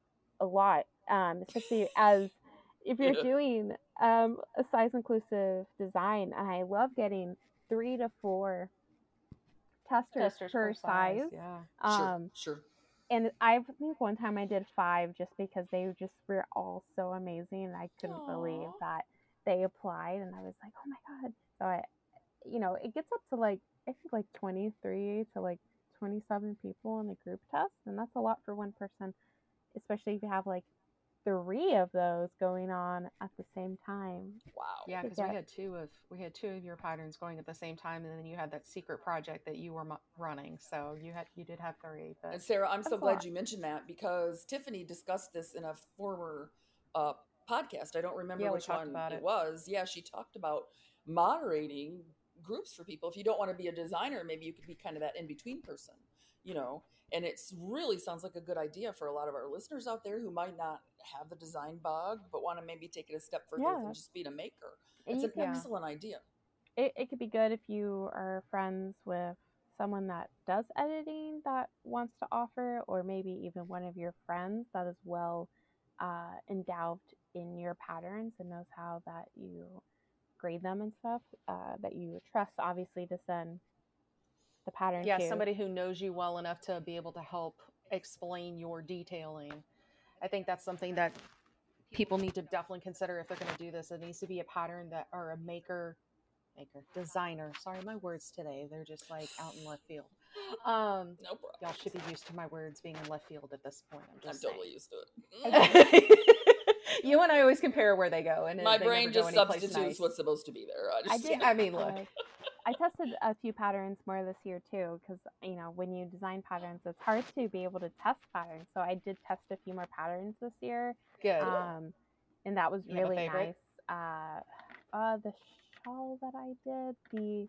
a lot, um, especially as if you're Yeah. doing um, a size inclusive design. And I love getting three to four testers, Testers per, per size. size, yeah. Um, Sure, sure. and I think one time I did five just because they just were all so amazing. And I couldn't Aw. believe that they applied, and I was like, oh my God. So I, you know, it gets up to like, I think like twenty-three to like twenty-seven people in the group test. And that's a lot for one person, especially if you have like three of those going on at the same time. Wow. Yeah, to because we get- had two of we had two of your patterns going at the same time, and then you had that secret project that you were mu- running. So you had you did have three. But And Sarah, I'm so That's a glad lot. you mentioned that, because Tiffany discussed this in a former uh, podcast. I don't remember Yeah, we which talked one about it it. was. Yeah, she talked about moderating groups for people. If you don't want to be a designer, maybe you could be kind of that in between person, you know. And it really sounds like a good idea for a lot of our listeners out there who might not have the design bug, but want to maybe take it a step further Yeah. than just being a maker. And It's you an Yeah. excellent idea. it, it could be good if you are friends with someone that does editing that wants to offer, or maybe even one of your friends that is well uh, endowed in your patterns and knows how that you grade them and stuff, uh, that you trust obviously to send the pattern Yeah, to. somebody who knows you well enough to be able to help explain your detailing. I think that's something that people need to definitely consider if they're going to do this. It needs to be a pattern that, or a maker, maker, designer. Sorry, my words today, they're just like out in left field. Um, No problem. y'all should be used to my words being in left field at this point. I'm I'm just totally used to saying. it. You and I always compare where they go, and My they brain never go just anyplace substitutes nice. what's supposed to be there. I, I just, did. I mean, look. uh, I tested a few patterns more this year too, because you know when you design patterns, it's hard to be able to test patterns. So I did test a few more patterns this year, Good. um, and that was You have a really favorite? nice. Uh, uh, the shawl that I did, the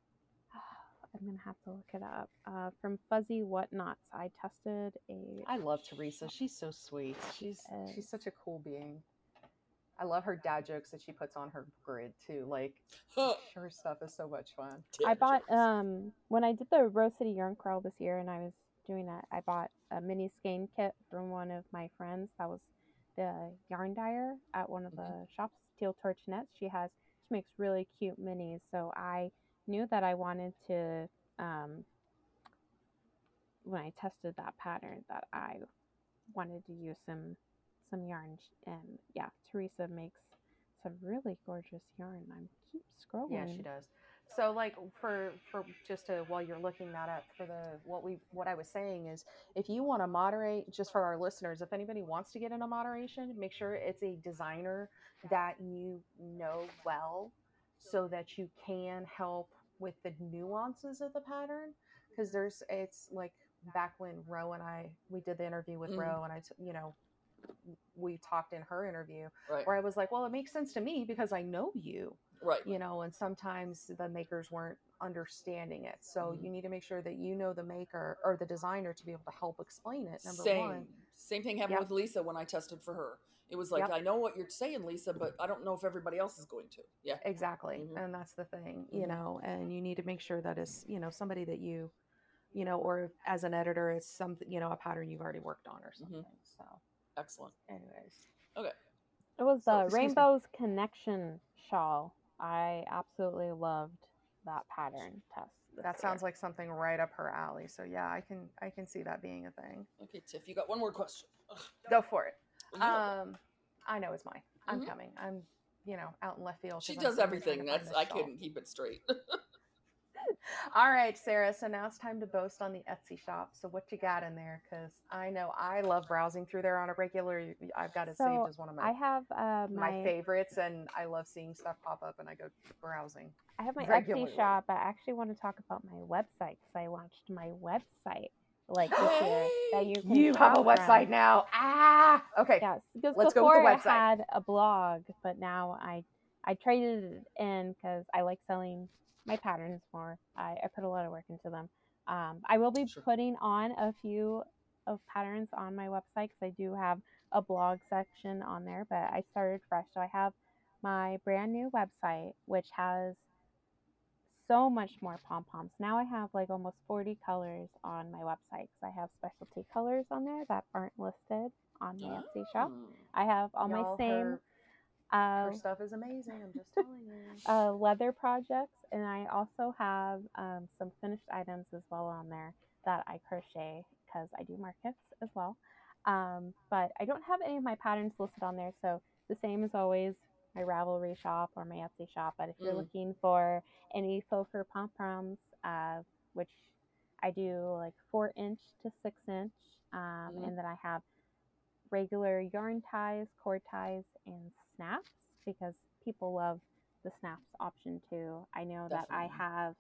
I'm gonna have to look it up. Uh, from Fuzzy Whatnots, I tested a. I love Teresa. She's so sweet. She's is. she's such a cool being. I love her dad jokes that she puts on her grid too. Like her stuff is so much fun. I bought um when I did the Rose City Yarn Crawl this year, and I was doing that. I bought a mini skein kit from one of my friends. That was the yarn dyer at one of the Mhm. shops, Teal Torch Nets. She has she makes really cute minis. So I knew that I wanted to um when I tested that pattern that I wanted to use some some yarn, and yeah, Teresa makes some really gorgeous yarn. I'm keep scrolling. Yeah, she does. So like for for just to while you're looking that up for the what we what I was saying is if you want to moderate, just for our listeners, if anybody wants to get into moderation, make sure it's a designer that you know well so that you can help with the nuances of the pattern, because there's it's like back when Ro and I we did the interview with Mm. Ro, and I t- you know we talked in her interview Right. where I was like, well, it makes sense to me because I know you. Right. You know, and sometimes the makers weren't understanding it. So Mhm. you need to make sure that you know the maker or the designer to be able to help explain it. Number Same. one. Same thing happened Yep. with Lisa when I tested for her. It was like, Yep. I know what you're saying, Lisa, but I don't know if everybody else is going to. Yeah. Exactly. Mhm. And that's the thing, you Mhm. know, and you need to make sure that it's, you know, somebody that you, you know, or if, as an editor, it's something, you know, a pattern you've already worked on or something. So, Excellent. anyways. Okay. It was So- the Excuse me. Rainbows Connection shawl. I absolutely loved that pattern test. this That sounds year. like something right up her alley. So yeah, I can, I can see that being a thing. Okay, Tiff, you got one more question. Ugh. Go for it. You go. Um, I know it's mine. I'm Mhm. coming. I'm, you know, out in left field. She 'cause I'm does sitting here trying everything. to find That's this I shawl. couldn't keep it straight. All right, Sarah. So now it's time to boast on the Etsy shop. So what you got in there? Because I know I love browsing through there on a regular. I've got it So saved as one of my I have uh, my my, favorites, and I love seeing stuff pop up, and I go browsing. I have my regularly. Etsy shop. I actually want to talk about my website because I launched my website like this year that you can You have a shop website from. now. Ah, okay. Yes, because Let's go with before the I website. had a blog, but now I I traded it in because I like selling my patterns more. I, I put a lot of work into them. Um, I will be Sure. putting on a few of patterns on my website because I do have a blog section on there, but I started fresh. So I have my brand new website, which has so much more pom poms. Now I have like almost forty colors on my website because I have specialty colors on there that aren't listed on my Etsy shop. Oh. I have all my Y'all, same her, uh, her stuff is amazing. I'm just telling you. uh, leather projects, and I also have um, some finished items as well on there that I crochet because I do markets as well. Um, but I don't have any of my patterns listed on there, so the same as always, my Ravelry shop or my Etsy shop. But if you're Mm. looking for any faux fur pom poms, uh, which I do like four inch to six inch, um, Mhm. and then I have regular yarn ties, cord ties, and snaps because people love the snaps option too. I know that I Definitely. have,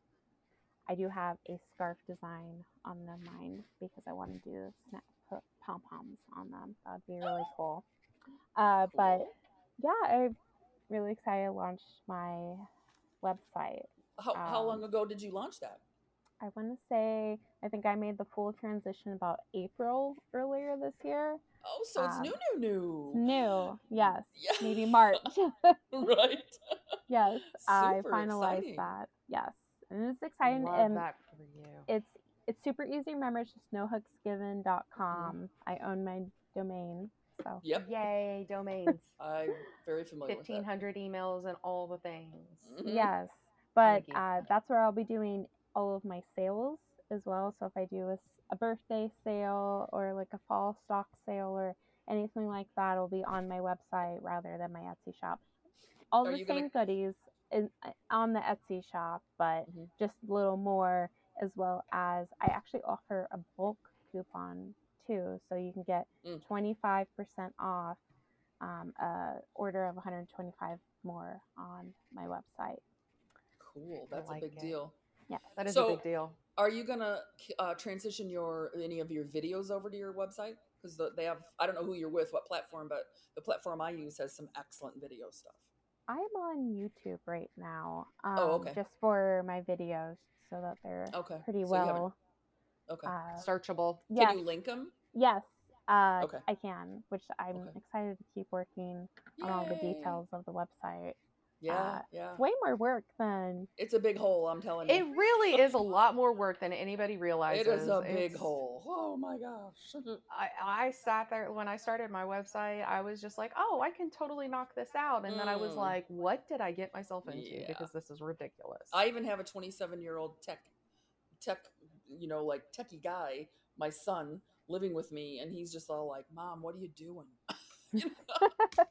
I do have a scarf design on the mine because I want to do snap put pom poms on them. That would be really cool. Uh, but Cool. yeah, I'm really excited to launch my website. How how long Um, ago did you launch that? I want to say I think I made the full transition about April earlier this year. Oh, so it's Um, new, new, It's new. new, yes, Yeah. maybe March. Right. Yes, I Super finalized exciting. that. Yes, and it's exciting, Love and that for you. it's it's super easy to remember. It's just no hooks given dot com. I own my domain, so Yep. Yay, domains. I'm very familiar with fifteen that. hundred emails and all the things. Hmm. yes. I'm a But geek. uh, that's where I'll be doing all of my sales as well. So if I do a, s- a birthday sale or like a fall stock sale or anything like that, it'll be on my website rather than my Etsy shop. All Are the you gonna? same goodies in, uh, on the Etsy shop, but Mhm. just a little more, as well as I actually offer a bulk coupon too, so you can get Mm. twenty-five percent off um, a order of one hundred twenty-five more on my website. Cool. I That's a like big it. deal. Yes. That is a So, big deal. are you gonna uh, transition your any of your videos over to your website? Because the, they have, I don't know who you're with, what platform, but the platform I use has some excellent video stuff. I'm on YouTube right now, Oh, um, okay. just for my videos, so that they're Okay. pretty So you haven't. well. Okay. Uh, Searchable. Can yes, you link them? yes, uh, Okay. I can, which I'm Okay. excited to keep working on all the Yay. details of the website. Yeah. Uh, Yeah. it's way more work than It's a big hole, I'm telling It you. really is a lot more work than anybody It realizes. is a big It's hole. Oh my gosh. I, I sat there when I started my website. I was just like, oh, I can totally knock this out. And then I was Mm, like, what did I get myself into? yeah. Because this is ridiculous. I even have a twenty-seven year old tech, tech, you know, like techie guy, my son, living with me, and he's just all like, "Mom, what are you doing? You know,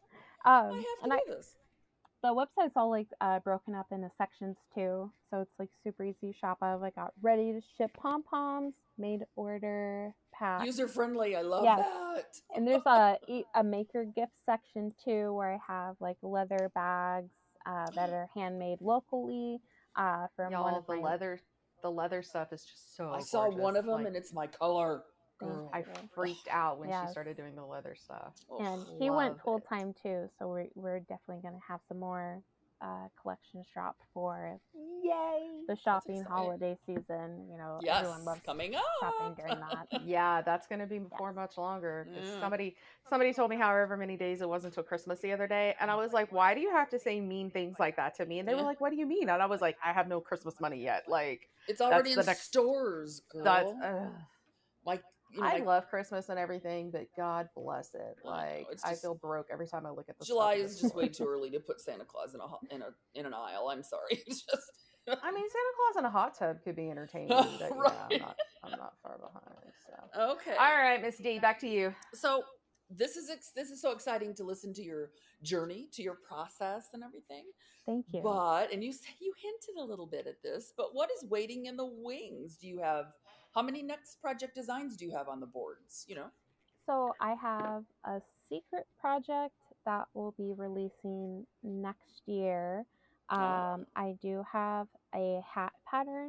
I um, have to and I do this." the website's all like uh, broken up into sections too, so it's like super easy to shop of. I got ready to ship pom poms, made to order packs. User friendly. I love Yes, that. and there's a e- a maker gift section too, where I have like leather bags uh, that are handmade locally uh, from one Y'all, of the my. leather the leather stuff is just so I saw one gorgeous. of them, Like and it's my color, Thank girl. I you. freaked out when she Yes. started doing the leather stuff. Oh, And he went Love full it. time too, so we're we're definitely gonna have some more uh, collections drop for Yay! the that's shopping exciting. holiday season. You know, Yes, everyone loves coming shopping up. during that. Yeah, that's gonna be before much longer. Because Yeah. somebody somebody told me however many days it was until Christmas the other day, and I was like, "Why do you have to say mean things like that to me?" And they were Yeah. like, "What do you mean?" And I was like, "I have no Christmas money yet. Like It's that's already the in next. stores, That's. girl. Uh, My, you know, I my love Christmas and everything, but God bless it. I know, Like it's I just feel broke every time I look at the stuff July in the is just way store. too early to put Santa Claus in a ho- in a in an aisle. I'm sorry. It's just I mean, Santa Claus in a hot tub could be entertaining, but yeah, I'm right. not. I'm not far behind. So, Okay. all right, Miss D, back to you. So this is ex- this is so exciting to listen to your journey, to your process, and everything. Thank you. But and you say you hinted a little bit at this, but what is waiting in the wings? Do you have how many next project designs do you have on the boards? You know. So I have a secret project that will be releasing next year. Oh. Um, I do have a hat pattern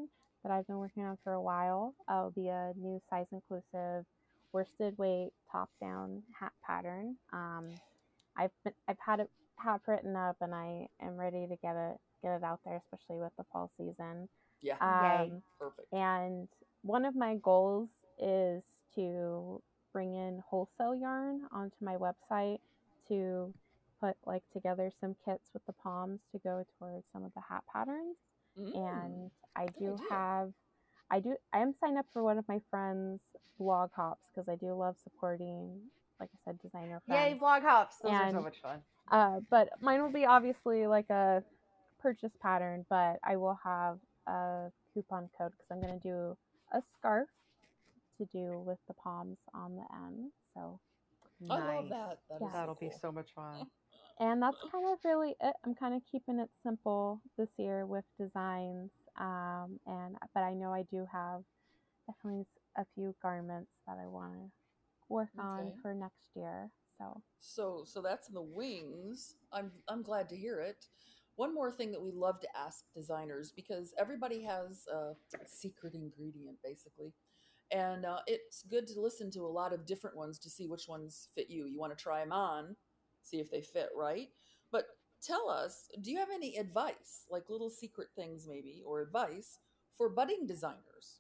that I've been working on for a while. Uh, will be a new size inclusive worsted weight top down hat pattern. Um, I've been, I've had it half written up, and I am ready to get it get it out there, especially with the fall season. Yeah. Yay. Um, Perfect. and one of my goals is to bring in wholesale yarn onto my website to put like together some kits with the palms to go towards some of the hat patterns. Mm, And I good do idea. have, I do, I am signed up for one of my friends' blog hops because I do love supporting, like I said, designer Yay, friends. blog hops. Those are so And much fun. uh, but mine will be obviously like a purchase pattern, but I will have a coupon code because I'm going to do a scarf to do with the palms on the end. So, I Nice. love that. That Yeah. is so That'll be cool. so much fun. and that's kind of really it. I'm kind of keeping it simple this year with designs. Um, and but I know I do have definitely a few garments that I want to work on Okay. for next year. So, So so that's in the wings. I'm I'm glad to hear it. One more thing that we love to ask designers, because everybody has a secret ingredient basically. And uh, it's good to listen to a lot of different ones to see which ones fit you. You want to try them on, see if they fit, right? But tell us, do you have any advice, like little secret things maybe, or advice for budding designers?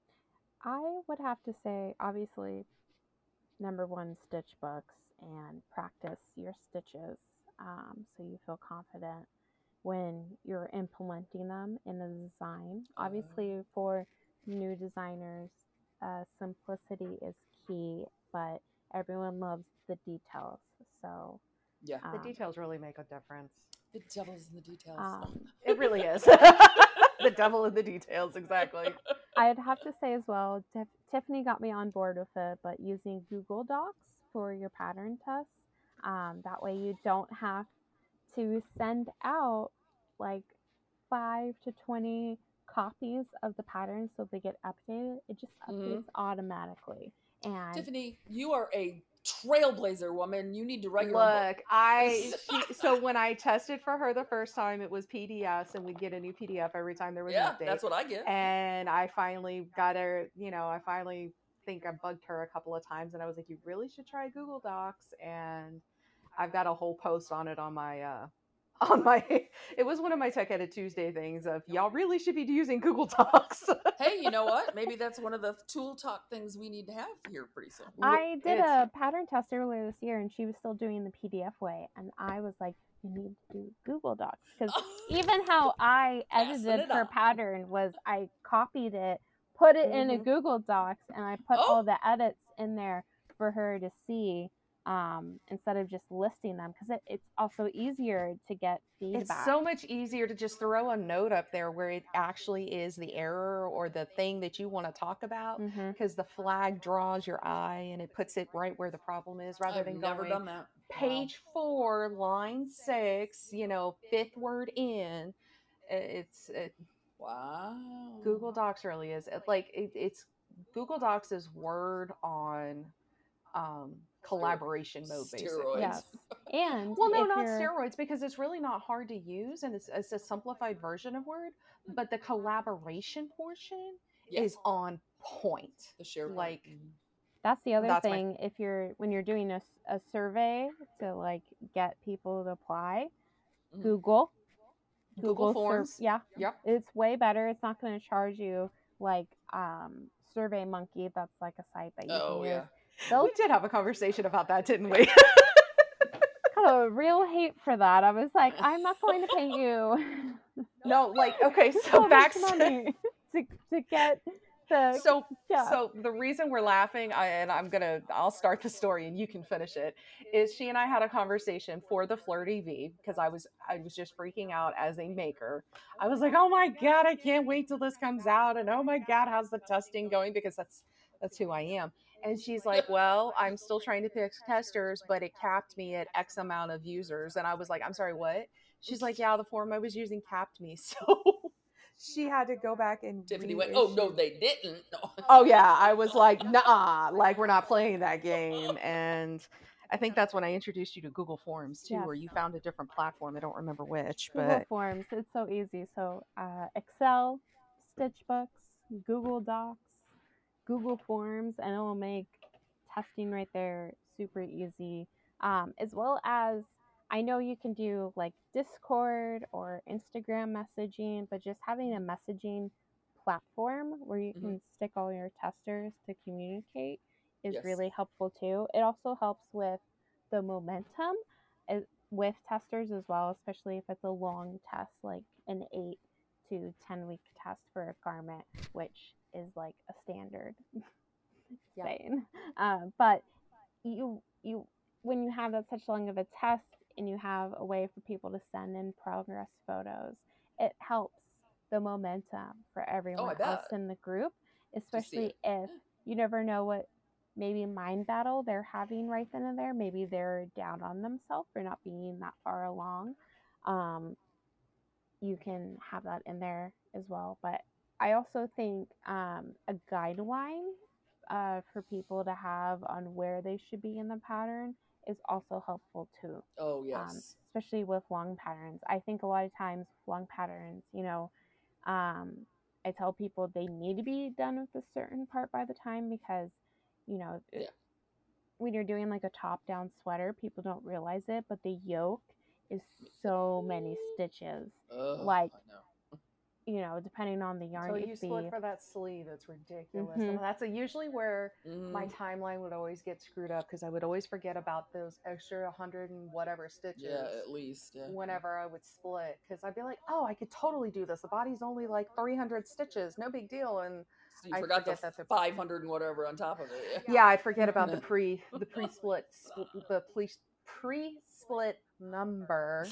I would have to say, obviously, number one, stitch books and practice your stitches um, so you feel confident when you're implementing them in the design. Uh, Obviously, for new designers, uh, simplicity is key, but everyone loves the details. So, yeah, The um, details really make a difference. the devil's in the details. um, It really is. The devil in the details, exactly. I'd have to say as well, Tif- Tiffany got me on board with it, but using Google Docs for your pattern tests. Um, that way you don't have to send out like five to twenty copies of the pattern so they get updated. It just updates Mhm. automatically. And Tiffany, you are a trailblazer woman. You need to write your own book. Look, I she, so when I tested for her the first time, it was P D Fs, and we'd get a new P D F every time there was Yeah, an update. that's what I get. And I finally got her, you know, I finally think I bugged her a couple of times, and I was like, you really should try Google Docs. And I've got a whole post on it on my uh on my it was one of my Tech Edit Tuesday things of y'all really should be using Google Docs. Hey, you know what? Maybe that's one of the tool talk things we need to have here pretty soon. I did It's- a pattern test earlier this year, and she was still doing the P D F way, and I was like, "You need to do Google Docs," because even how I Passing edited it her on. pattern was I copied it, put it in a Mhm. Google Docs, and I put Oh. all the edits in there for her to see um, instead of just listing them, because it, it's also easier to get feedback. It's so much easier to just throw a note up there where it actually is the error or the thing that you want to talk about, Mhm. because the flag draws your eye and it puts it right where the problem is, rather I've than never going done that. page four, line six, you know, fifth word in. It's it, Wow. wow. Google Docs really is it, like it, it's Google Docs is Word on um, collaboration mode, basically. Steroids. Yes, and Well, no, if not you're steroids, because it's really not hard to use, and it's, it's a simplified version of Word. But the collaboration portion Yeah. is on point. The SharePoint. Like, Mhm. That's the other That's my- thing. If you're when you're doing a, s- a survey to like get people to apply, Mhm. Google, Google sur- Forms. yeah, Yep. it's way better. It's not going to charge you like um, Survey Monkey. That's like a site that you Oh, can yeah. use. They'll We did have a conversation about that, didn't we? got a real hate for that. I was like, I'm not going to pay you No, like, okay, so so much back money to to get the so yeah. so the reason we're laughing, I, and I'm gonna I'll start the story and you can finish it, is she and I had a conversation for the Flirt E V, because I was I was just freaking out as a maker. I was like, oh my god, I can't wait till this comes out, and oh my god, how's the testing going, because that's that's who I am. And she's like, well, I'm still trying to pick testers, but it capped me at X amount of users. And I was like, I'm sorry, what? She's like, yeah, the form I was using capped me. So she had to go back and Tiffany went, oh, no, reissue- they didn't. No. Oh yeah, I was like, nah, like we're not playing that game. And I think that's when I introduced you to Google Forms too, Yes. or you found a different platform. I don't remember which, Google but Forms. It's so easy. So uh, Excel, Stitch Books, Google Docs, Google Forms, and it will make testing right there super easy. Um, as well as, I know you can do like Discord or Instagram messaging, but just having a messaging platform where you Mhm. can stick all your testers to communicate is Yes. really helpful too. It also helps with the momentum as, with testers as well, especially if it's a long test, like an eight to ten week test for a garment, which is like a standard Yeah. saying. Um, but you you when you have that such long of a test and you have a way for people to send in progress photos, it helps the momentum for everyone bet. else in the group, To see especially it. if Yeah. you never know what maybe mind battle they're having right then and there. Maybe they're down on themselves for not being that far along. Um, you can have that in there as well. But I also think um, a guideline uh, for people to have on where they should be in the pattern is also helpful too. Oh, Um, yes. especially with long patterns. I think a lot of times long patterns, you know, um, I tell people they need to be done with a certain part by the time because, you know, it- Yeah. when you're doing like a top down sweater, people don't realize it, but the yoke is so many stitches. Ugh, Like, I know. you know, depending on the yarn, So it you could split be. for that sleeve. That's ridiculous. Mhm. And that's usually where my Mhm. timeline would always get screwed up because I would always forget about those extra hundred and whatever stitches. Yeah, at least. Yeah. Whenever I would split, because I'd be like, oh, I could totally do this. The body's only like three hundred stitches, no big deal. And So you I forgot the forget that the five hundred and whatever on top of it. yeah, I'd forget about Mhm. the pre the pre split the pre pre split number.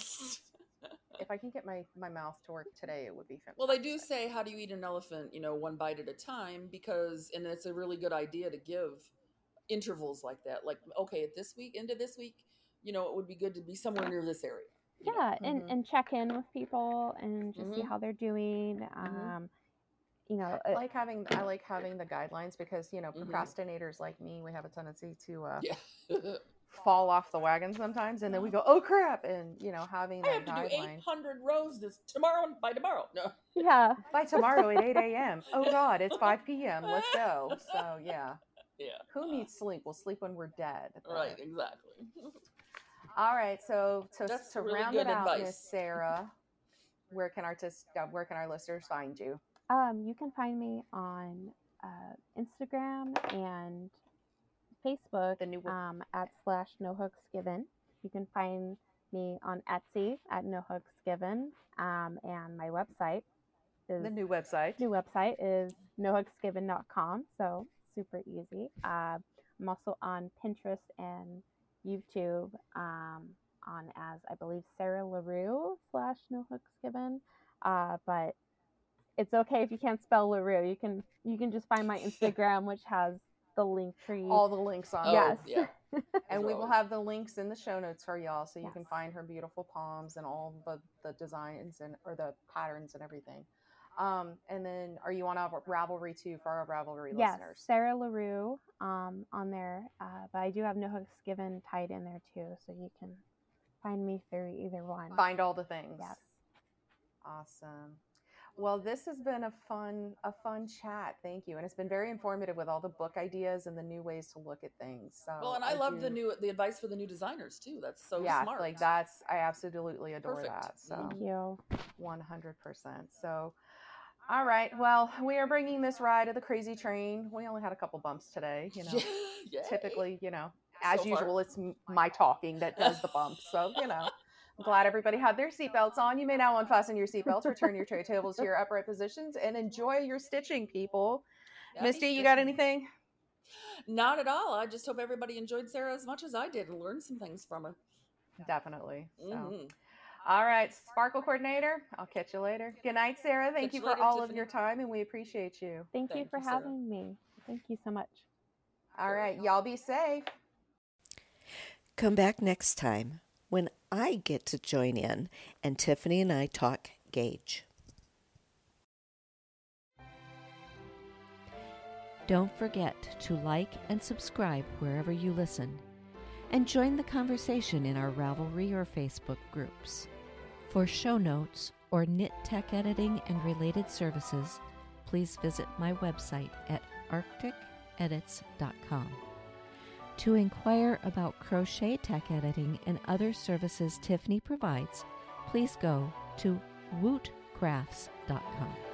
If I can get my my mouth to work today, it would be fantastic. Well, they do say, how do you eat an elephant, you know, one bite at a time, because, and it's a really good idea to give intervals like that. Like, okay, at this week, into this week, you know, it would be good to be somewhere near this area. you know. Yeah, and Mhm. and check in with people and just see Mhm. how they're doing. Mhm. Um, you know, I uh, like having I like having the guidelines because you know Mhm. procrastinators like me, we have a tendency to uh, Yeah. fall off the wagon sometimes, and then we go, oh crap, and you know having I that have to do guideline eight hundred rows this tomorrow by tomorrow. No. yeah, by tomorrow at eight a.m. Oh God, it's five p.m. Let's go. So yeah, Yeah. who needs sleep? We'll sleep when we're dead. but- Right, exactly. All right. So to That's to really round good it out, advice. Miss Sarah, where can our tis- uh, where can our listeners find you? um, you can find me on uh, Instagram and Facebook The new web- um, at slash no hooks given. You can find me on Etsy at no hooks given, um, and my website is The new website. new website is no hooks given dot com. So super easy. Uh, I'm also on Pinterest and YouTube um, on as I believe Sarah LaRue slash no hooks given. Uh, but it's okay if you can't spell LaRue. You can you can just find my Instagram, which has the link tree. All the links on Oh, there. yes. yeah. And Those we are will always- have the links in the show notes for y'all, so you Yes. can find her beautiful palms and all the, the designs and or the patterns and everything. Um, and then, are you on our Ravelry too for our Ravelry Yes, listeners? Sarah LaRue um, on there, uh, but I do have No Hooks Given tied in there too, so you can find me through either one. Find all the things. Yes. Awesome. Well, this has been a fun a fun chat. Thank you, and it's been very informative with all the book ideas and the new ways to look at things. So Well, and I, love the do- new the advice for the new designers too. That's so yeah, smart. like that's I absolutely adore Perfect. that. So. Thank you. one hundred percent. So, all right. Well, we are bringing this ride of the crazy train. We only had a couple bumps today, you know. Yeah. Yay. Typically, you know, as So far. usual, it's m- my talking that does the bumps. So, you know, I'm glad everybody had their seatbelts on. You may now unfasten your seatbelts, return your tray tables to your upright positions, and enjoy your stitching, people. Happy Misty, you got stitching. anything? Not at all. I just hope everybody enjoyed Sarah as much as I did and learned some things from her. Definitely. So. Mhm. All right, Sparkle Coordinator, I'll catch you later. Good night, Sarah. Thank Catch you you for later, all of Tiffany. your time, and we appreciate you. Thank, you Thank for you, Sarah. having me. Thank you so much. All Very right, y'all be safe. Come back next time when I get to join in and Tiffany and I talk gauge. Don't forget to like and subscribe wherever you listen, and join the conversation in our Ravelry or Facebook groups. For show notes or knit tech editing and related services, please visit my website at arctic edits dot com. To inquire about crochet tech editing and other services Tiffany provides, please go to woot crafts dot com.